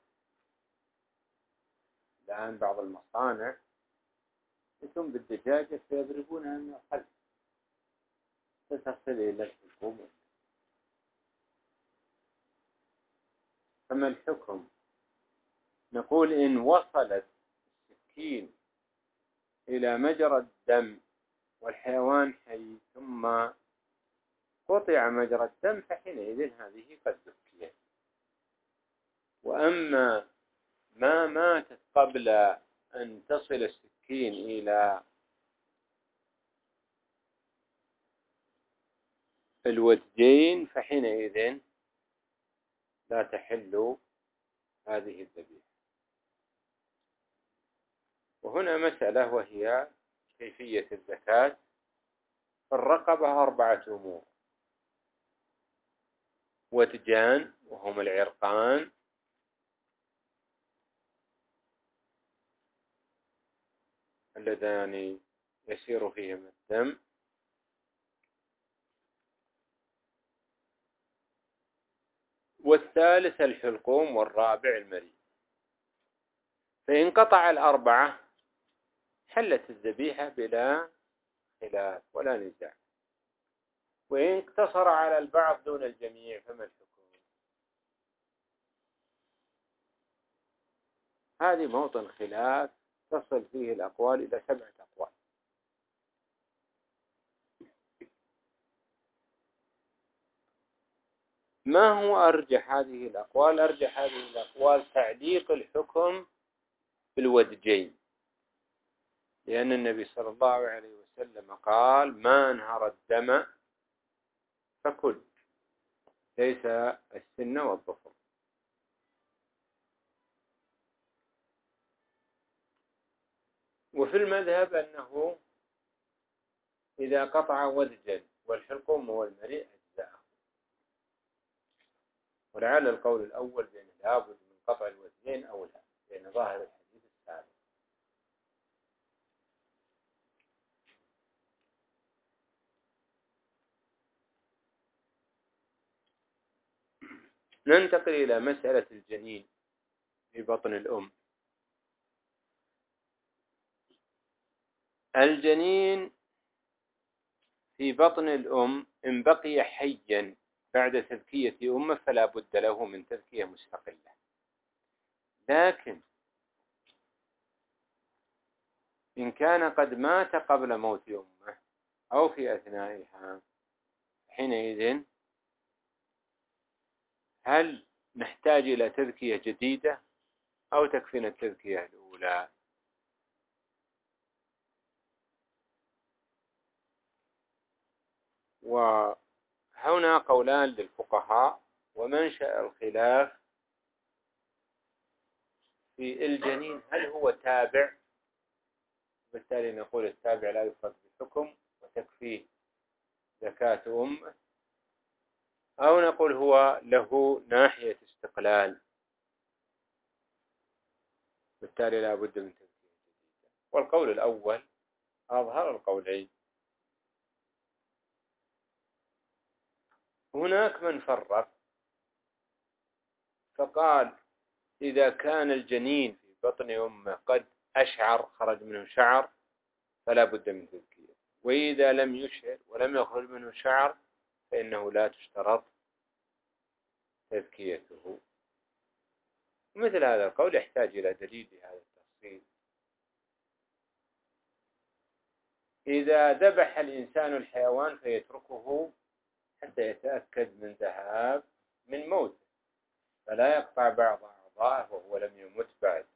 الآن بعض المصانع يتم بالدجاجة فيضربونها من الخلف فتصل إلى الحكومة. فما الحكم؟ نقول إن وصلت السكين إلى مجرى الدم والحيوان حي ثم قطع مجرى الدم فحينئذ هذه قد ذكيت. وأما ما ماتت قبل أن تصل السكين إلى الودجين فحينئذ لا تحل هذه الذبيحة. وهنا مسألة وهي كيفية الزكاة. في الرقبة أربعة أمور: ودجان وهم العرقان، اللذان يسير فيهما الدم، والثالث الحلقوم، والرابع المريء. فإن قطع الأربعة حلت الذبيحة بلا خلاف ولا نزاع. وإن اقتصر على البعض دون الجميع فما الحكم؟ هذه موطن خلاف تصل فيه الأقوال إلى سبعة أقوال. ما هو أرجح هذه الأقوال؟ أرجح هذه الأقوال تعليق الحكم بالودجين، لأن النبي صلى الله عليه وسلم قال: ما انهر الدم فكل، ليس السن والظفر. وفي المذهب أنه إذا قطع ودجا والحلقوم والمريء أجزاءه. ولعل القول الأول بأن لابد من قطع الودجين أولى، لأن ظاهر الحديث السابق. ننتقل إلى مسألة الجنين في بطن الأم. الجنين في بطن الأم إن بقي حيا بعد تذكية أمه فلا بد له من تذكية مستقلة، لكن إن كان قد مات قبل موت أمه أو في أثنائها، حينئذ هل نحتاج إلى تذكية جديدة أو تكفينا التذكية الأولى؟ وهنا قولان للفقهاء، ومنشأ الخلاف في الجنين هل هو تابع، بالتالي نقول التابع لا يفرد بحكم وتكفيه زكاة أمه، أو نقول هو له ناحية استقلال، بالتالي لا بد من تذكية جديدة. والقول الأول أظهر القولين. هناك من فرق فقال: إذا كان الجنين في بطن أمه قد أشعر، خرج منه شعر، فلا بد من تذكية، وإذا لم يشعر ولم يخرج منه شعر فإنه لا تشترط تذكيته. مثل هذا القول يحتاج إلى دليل لهذا التفصيل. إذا ذبح الإنسان الحيوان فيتركه حتى يتأكد من ذهاب من موته، فلا يقطع بعض أعضائه وهو لم يمت بعد.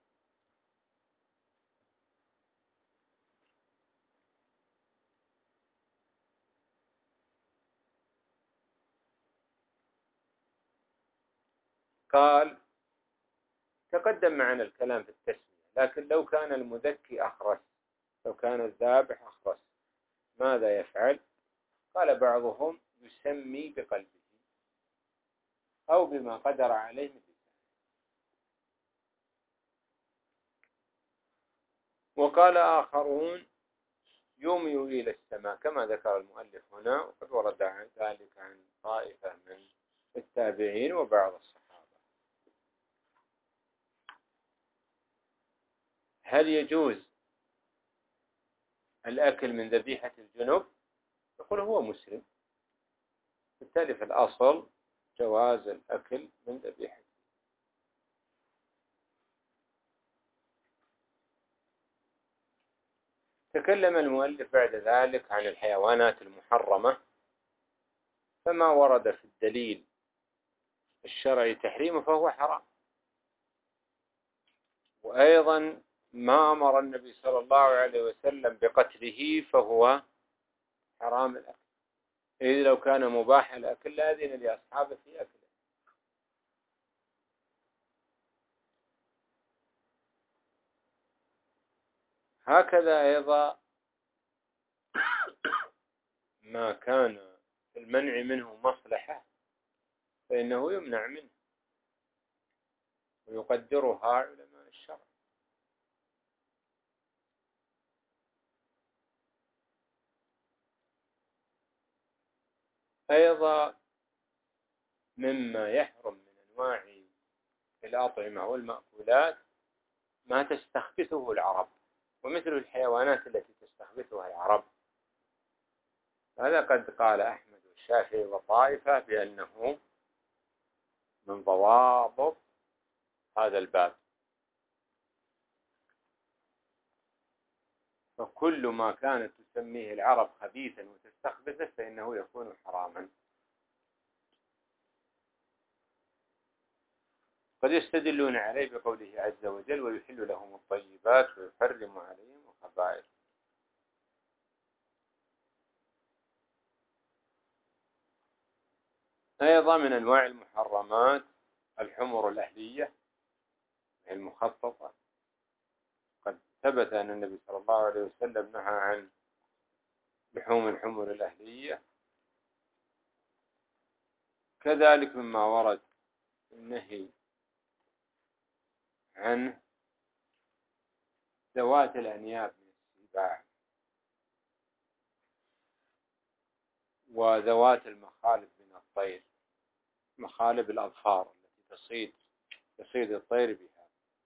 قال: تقدم معنا الكلام في التسمية، لكن لو كان المذكي أخرس، لو كان الذابح أخرس ماذا يفعل؟ قال بعضهم: يسمي بقلبه أو بما قدر عليه من لسانه. وقال آخرون: يومي إلى السماء، كما ذكر المؤلف هنا، وقد ورد عن ذلك عن طائفة من التابعين وبعض الصحابة. هل يجوز الأكل من ذبيحة الجنب؟ يقول هو مسلم، بالتالي في الأصل جواز الأكل من ذبيحة. تكلم المؤلف بعد ذلك عن الحيوانات المحرمة، فما ورد في الدليل الشرعي تحريمه فهو حرام، وأيضا ما أمر النبي صلى الله عليه وسلم بقتله فهو حرام الأكل، إذ لو كان مباح الأكل لأذن لأصحابه في أكله. هكذا أيضا ما كان المنع منه مصلحة فإنه يمنع منه، ويقدرها علماء الشرع. أيضا مما يحرم من أنواع الأطعمة والمأكولات ما تستخبثه العرب، ومثل الحيوانات التي تستخبثها العرب. هذا قد قال أحمد والشافعي وطائفة بأنه من ضوابط هذا الباب. فكل ما كانت تسميه العرب خبيثا وتستخبثه فإنه يكون حراما. قد يستدلون عليه بقوله عز وجل ويحل لهم الطيبات ويحرم عليهم الخبائث. أيضا من أنواع المحرمات الحمر الأهلية المخططة. قد ثبت أن النبي صلى الله عليه وسلم نهى عن لحوم الحمر الأهلية. كذلك مما ورد النهي عن ذوات الأنياب من السباع وذوات المخالب من الطير، مخالب الأظفار التي تصيد تصيد الطير بها.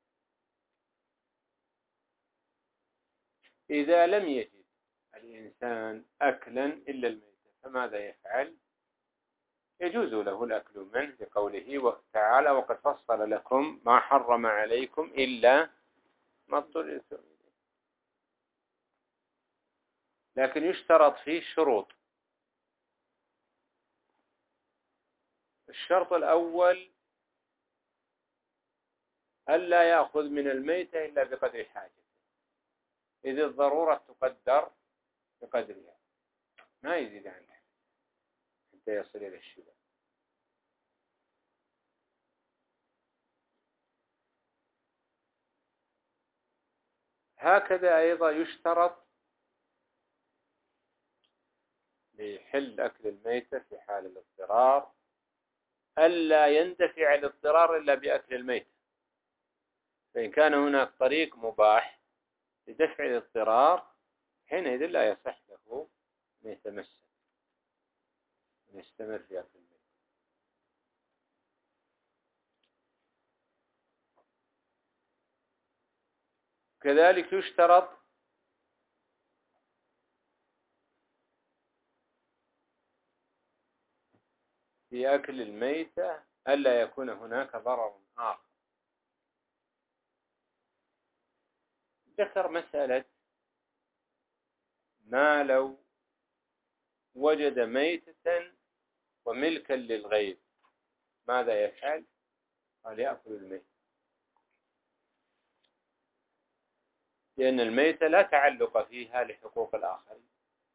إذا لم يجد الإنسان أكلا إلا الميتة فماذا يفعل؟ يجوز له الأكل منه لقوله تعالى وقد فصل لكم ما حرم عليكم إلا ما اضطررتم إليه. لكن يشترط فيه شروط. الشرط الأول ألا يأخذ من الميتة إلا بقدر حاجته، إذ الضرورة تقدر بقدرها، ما يزيد عنها حتى يصل إلى الشبع. هكذا أيضا يشترط لحل أكل الميتة في حال الاضطرار ألا يندفع الاضطرار إلا بأكل الميتة. فإن كان هناك طريق مباح لدفع الاضطرار حينئذ لا يصح له أن يتمسك أن يستمر في أكل الميتة. كذلك يشترط في أكل الميتة ألا يكون هناك ضرر آخر. ذكر مسألة ما لو وجد ميتة وملكا للغير ماذا يفعل؟ قال يأكل الميت، لأن الميتة لا تعلق فيها لحقوق الآخرين.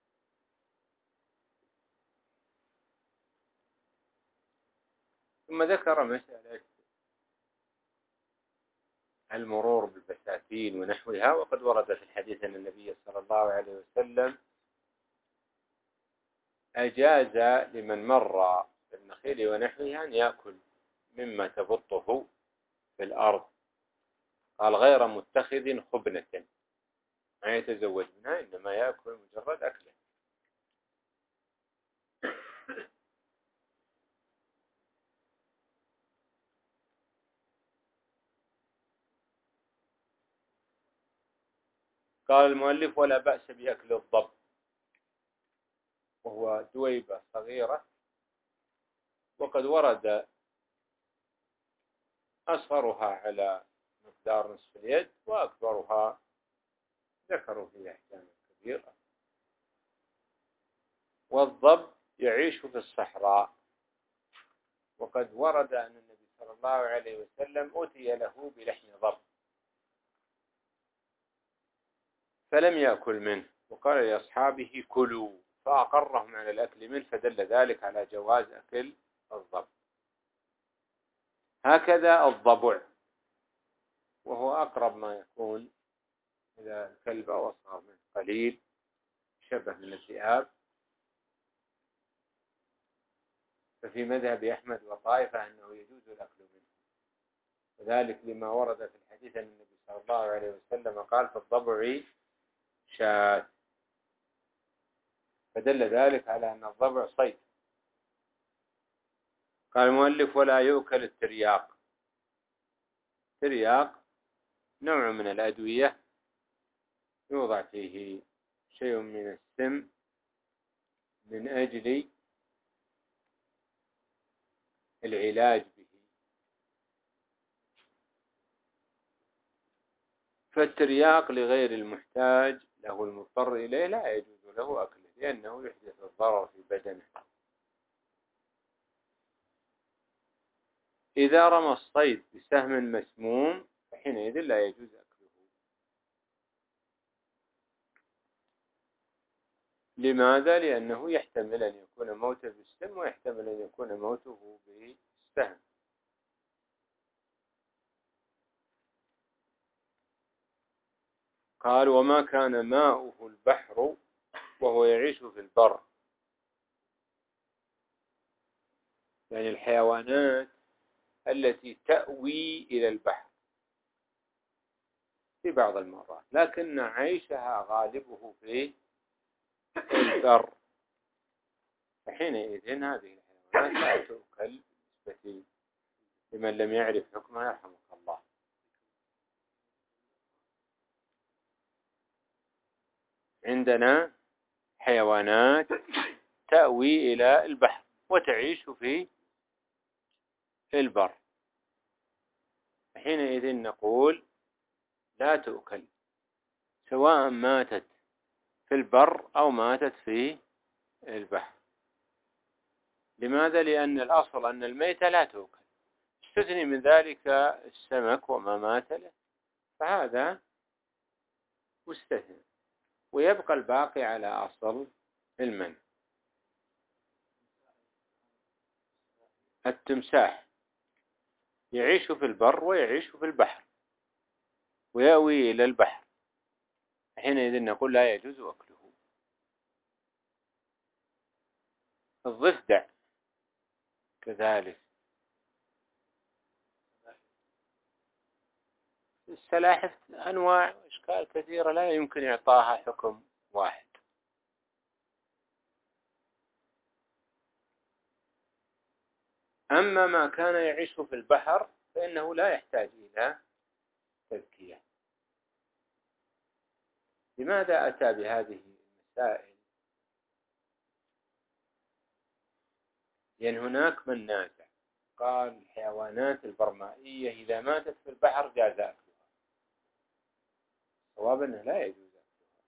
ثم ذكر مسألة المرور بالبساتين ونحوها. وقد ورد في الحديث أن النبي صلى الله عليه وسلم أجاز لمن مر بالنخيل ونحوها أن يأكل مما تبطه في الأرض، قال غير متخذ خبنة، ما يتزوج منها إنما يأكل مجرد أكله. قال المؤلف ولا بأس بأكل الضب، وهو دويبة صغيرة، وقد ورد أصغرها على مقدار نصف اليد وأكبرها ذكروا فيه أحكام كبيرة. والضب يعيش في الصحراء، وقد ورد أن النبي صلى الله عليه وسلم أتي له بلحم ضب فلم يأكل منه، وقال لأصحابه كلوا، فأقرهم على الأكل منه، فدل ذلك على جواز أكل الضب. هكذا الضبع، وهو أقرب ما يكون إلى الكلب أو أصغر منه قليل، شبه من الذئاب. ففي مذهب أحمد وطائفة أنه يجوز الأكل منه، وذلك لما ورد في الحديث أن النبي صلى الله عليه وسلم قال في الضبع شاة، فدل ذلك على أن الضبع صيد. قال المؤلف ولا يؤكل الترياق. الترياق نوع من الأدوية يوضع فيه شيء من السم من أجل العلاج به. فالترياق لغير المحتاج له المضطر إليه لا يجوز له أكله لأنه يحدث الضرر في بدنه. إذا رمى الصيد بسهم مسموم فحينئذ لا يجوز أكله. لماذا؟ لأنه يحتمل أن يكون موته بالسم ويحتمل أن يكون موته بالسهم. قال وما كان ماؤه البحر وهو يعيش في البر، يعني الحيوانات التي تأوي إلى البحر في بعض المرات لكن عيشها غالبه في البر، فحينئذ هذه الحيوانات لا تؤكل بالنسبة لمن لم يعرف حكمها يرحمك الله. عندنا حيوانات تأوي إلى البحر وتعيش في البر، حينئذ نقول لا تؤكل سواء ماتت في البر أو ماتت في البحر. لماذا؟ لأن الأصل أن الميتة لا تؤكل، استثني من ذلك السمك وما مات له فهذا مستثنى، ويبقى الباقي على أصل المنع. التمساح يعيش في البر ويعيش في البحر ويأوي إلى البحر، حينئذ نقول لا يجوز أكله. الضفدع كذلك. السلاحف أنواع وأشكال كثيرة لا يمكن إعطاها حكم واحد. أما ما كان يعيش في البحر فإنه لا يحتاج إلى تذكية. لماذا أتى بهذه المسائل؟ لأن هناك من نازع قال الحيوانات البرمائية إذا ماتت في البحر جاز أكلها. صواب أنه لا يجوز أكلها.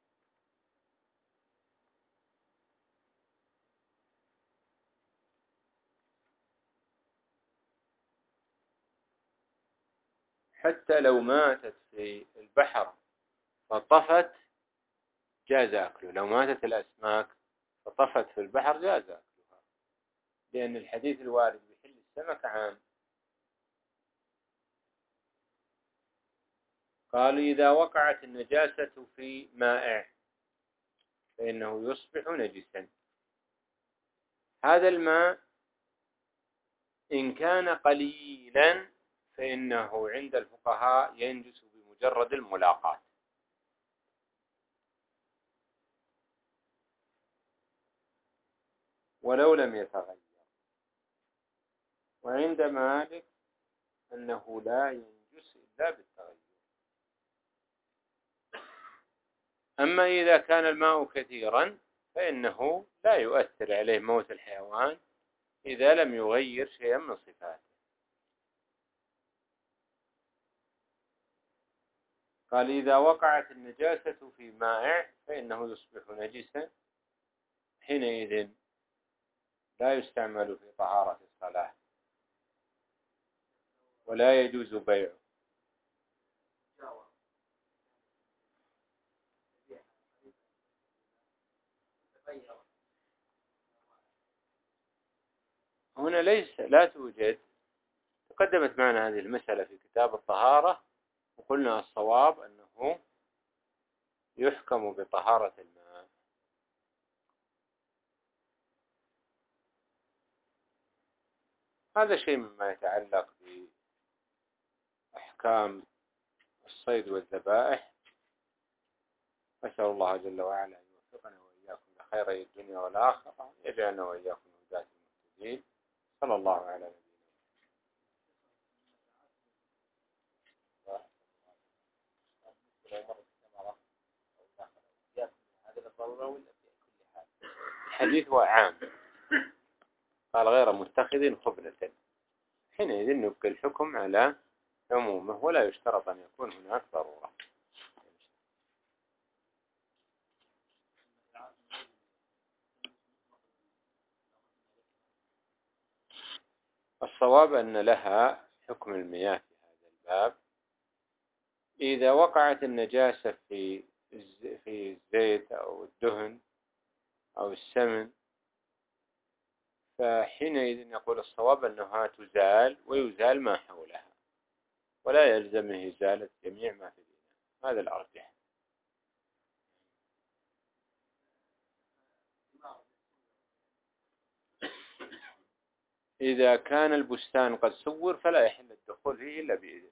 حتى لو ماتت في البحر فطفت جاز أكله. لو ماتت الأسماك فطفت في البحر جاز أكلها، لأن الحديث الوارد بحل السمك عام. قالوا إذا وقعت النجاسة في مائع فإنه يصبح نجسا. هذا الماء إن كان قليلا فإنه عند الفقهاء ينجس بمجرد الملاقاة، ولو لم يتغير. وعند مالك أنه لا ينجس إلا بالتغير. أما إذا كان الماء كثيرا فإنه لا يؤثر عليه موت الحيوان إذا لم يغير شيئا من صفاته. قال إذا وقعت النجاسة في مائع فإنه يصبح نجسا، حينئذ لا يستعمل في طهارة الصلاة ولا يجوز بيعه. هنا ليس لا توجد. تقدمت معنا هذه المسألة في كتاب الطهارة وقلنا الصواب أنه يحكم بطهارة الماء. هذا شيء مما يتعلق بأحكام الصيد والذبائح. أسأل الله جل وعلا أن يوفقنا وإياكم لخيري الدنيا والآخرة، يجعلنا وإياكم هداة المهتدين. صلى الله على نبينا.
ضرورة ولا في كل حال؟
الحديث هو عام، قال غير متخذ خبلة، حينئذ نبقي الحكم على عمومه ولا يشترط أن يكون هناك ضرورة. الصواب أن لها حكم المياه في هذا الباب. إذا وقعت النجاسة في في الزيت أو الدهن أو السمن، فحينئذ نقول الصواب أنها تزال ويزال ما حولها، ولا يلزمه إزالة جميع ما في الإناء. هذا الأرجح. إذا كان البستان قد سور فلا يحل الدخول فيه إلا بإذن.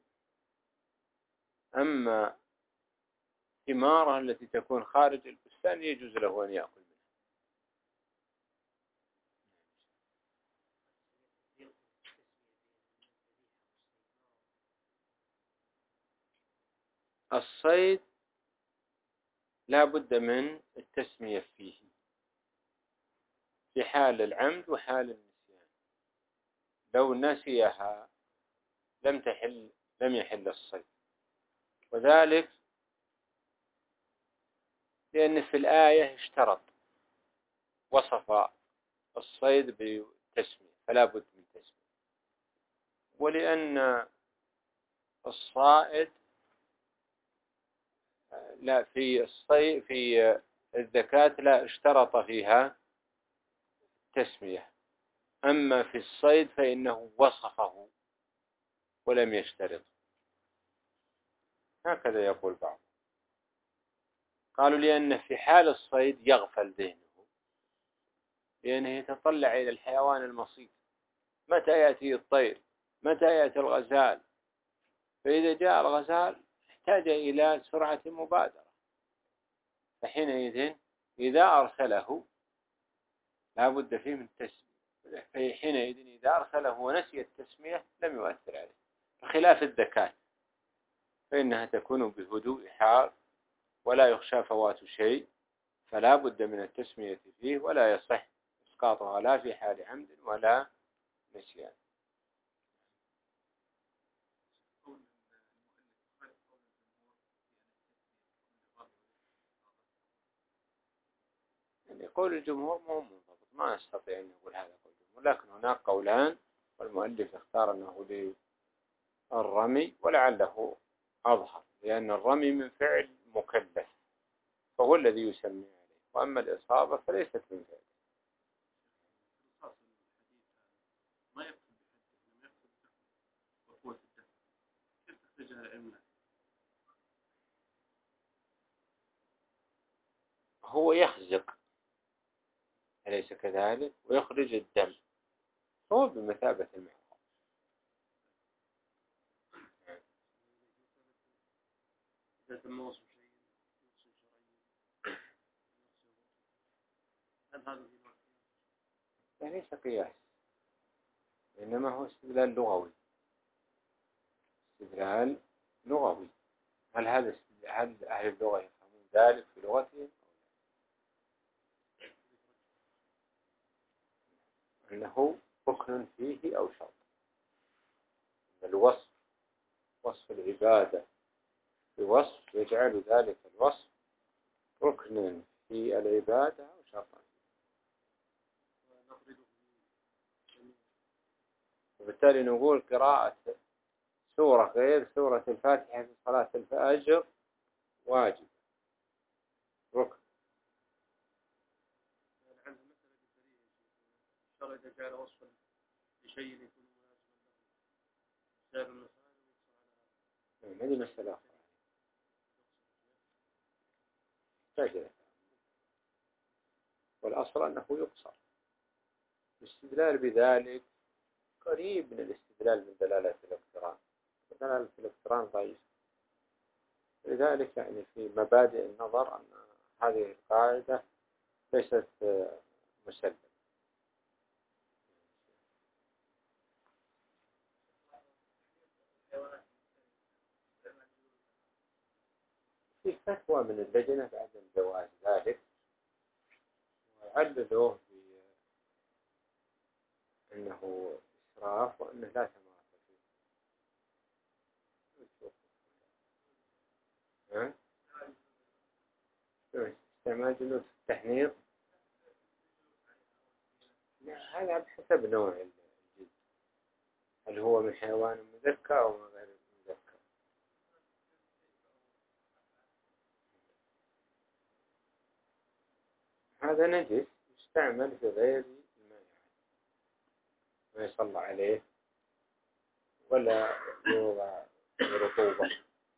أما ثمارها التي تكون خارج البستان يجوز له أن يأكل منها. الصيد لا بد من التسمية فيه في حال العمد وحال النسيان. لو نسيها لم تحل لم يحل الصيد، وذلك لأن في الآية اشترط، وصف الصيد بالتسمية فلا بد من تسمية. ولأن الصائد لا في الصيد في الزكاة لا اشترط فيها تسمية، أما في الصيد فإنه وصفه ولم يشترط. هكذا يقول بعض. قالوا لأن في حال الصيد يغفل ذهنه، لأنه يتطلع إلى الحيوان المصيد، متى يأتي الطير، متى يأتي الغزال، فإذا جاء الغزال احتاج إلى سرعة مبادرة، فحينئذ إذا أرسله لا بد فيه من التسمية، فحينئذ إذا أرسله ونسي التسمية لم يؤثر عليه، بخلاف الذكاة فإنها تكون بهدوء حال ولا يخشى فوات شيء، فلا بد من التسمية فيه، ولا يصح إسقاطها لا في حال عمد ولا نسيان. يعني قول الجمهور مو منضبط، ما نستطيع أن نقول هذا قول الجمهور، لكن هناك قولان، والمؤلف اختار أنه للرمي ولعله أظهر، لأن الرمي من فعل مكلف فهو الذي يسمي عليه، وأما الإصابة فليست من فعل.
ما يقصد بحده، ما يقصد بقوة الدفع. كيف تخرجها العلم؟
هو يخزق أليس كذلك، ويخرج الدم، هو بمثابة المعقول.
إذا تم وصف شيء يوصف شرعي، هل هذا
ليس قياس، إنما هو استدلال لغوي. استدلال لغوي. هل هذا هل أهل اللغة يفهمون ذلك في لغتهم؟ أنه ركن فيه أو شرط. الوصف، وصف العبادة بوصف يجعل ذلك الوصف ركنا في العبادة أو شرطا. وبالتالي نقول قراءة سورة غير سورة الفاتحة في صلاة الفجر واجب ركن.
الشرع إذا جعل وصفا لشيء يكون مناسبا له سائر المسائل.
هذه مسألة أخرى. تجري. والأصل أنه يقصر. الاستدلال بذلك قريب من الاستدلال من دلالة الاقتران. دلالة الاقتران ضعيف. لذلك يعني في مبادئ النظر أن هذه القاعدة ليست مسلمة. في فتوى من اللجنة بعدم جواز ذلك، عللوه بأنه إسراف وأنه لا ثمرة فيه. ها؟ استعمال جلوس التحنيط هذا بحسب نوع الجلد، هل هو من حيوان مذكى أو من غير مذكى. هذا نجس يستعمل في غير الماء، ما يصلى عليه ولا يوضع رطوبة.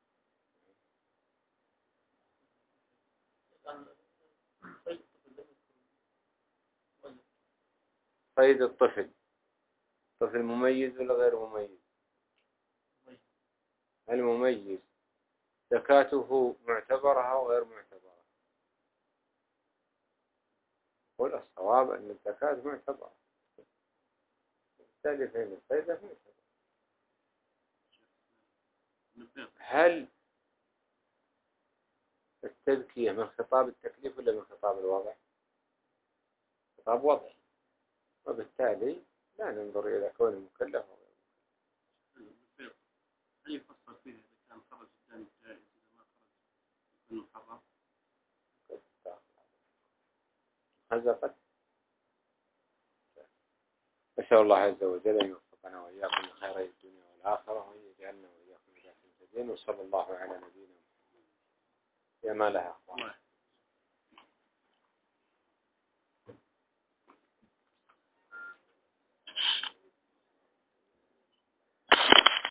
صيد الطفل، طفل مميز ولا غير مميز؟ المميز زكاته معتبرة أو غير معتبرة؟ قل الصواب أن الزكاة معتبرة، بالتالي فين الصيد معتبر. هل التذكية من خطاب التكليف ولا من خطاب الوضع؟ خطاب وضع، وبالتالي لا ننظر إلى كون مكلف أو غير
مكلف. هل يفصل فيه إذا كان خرج الدم جائز إذا ما خرج يكون محرم؟
هذا قد أسأل الله عز وجل أن يوفقنا وإياكم لخير الدنيا والآخرة، وأن يجعلنا وإياكم إلى سبيل الدين، وصلى الله على نبينا محمد. يا ما لها أخوان.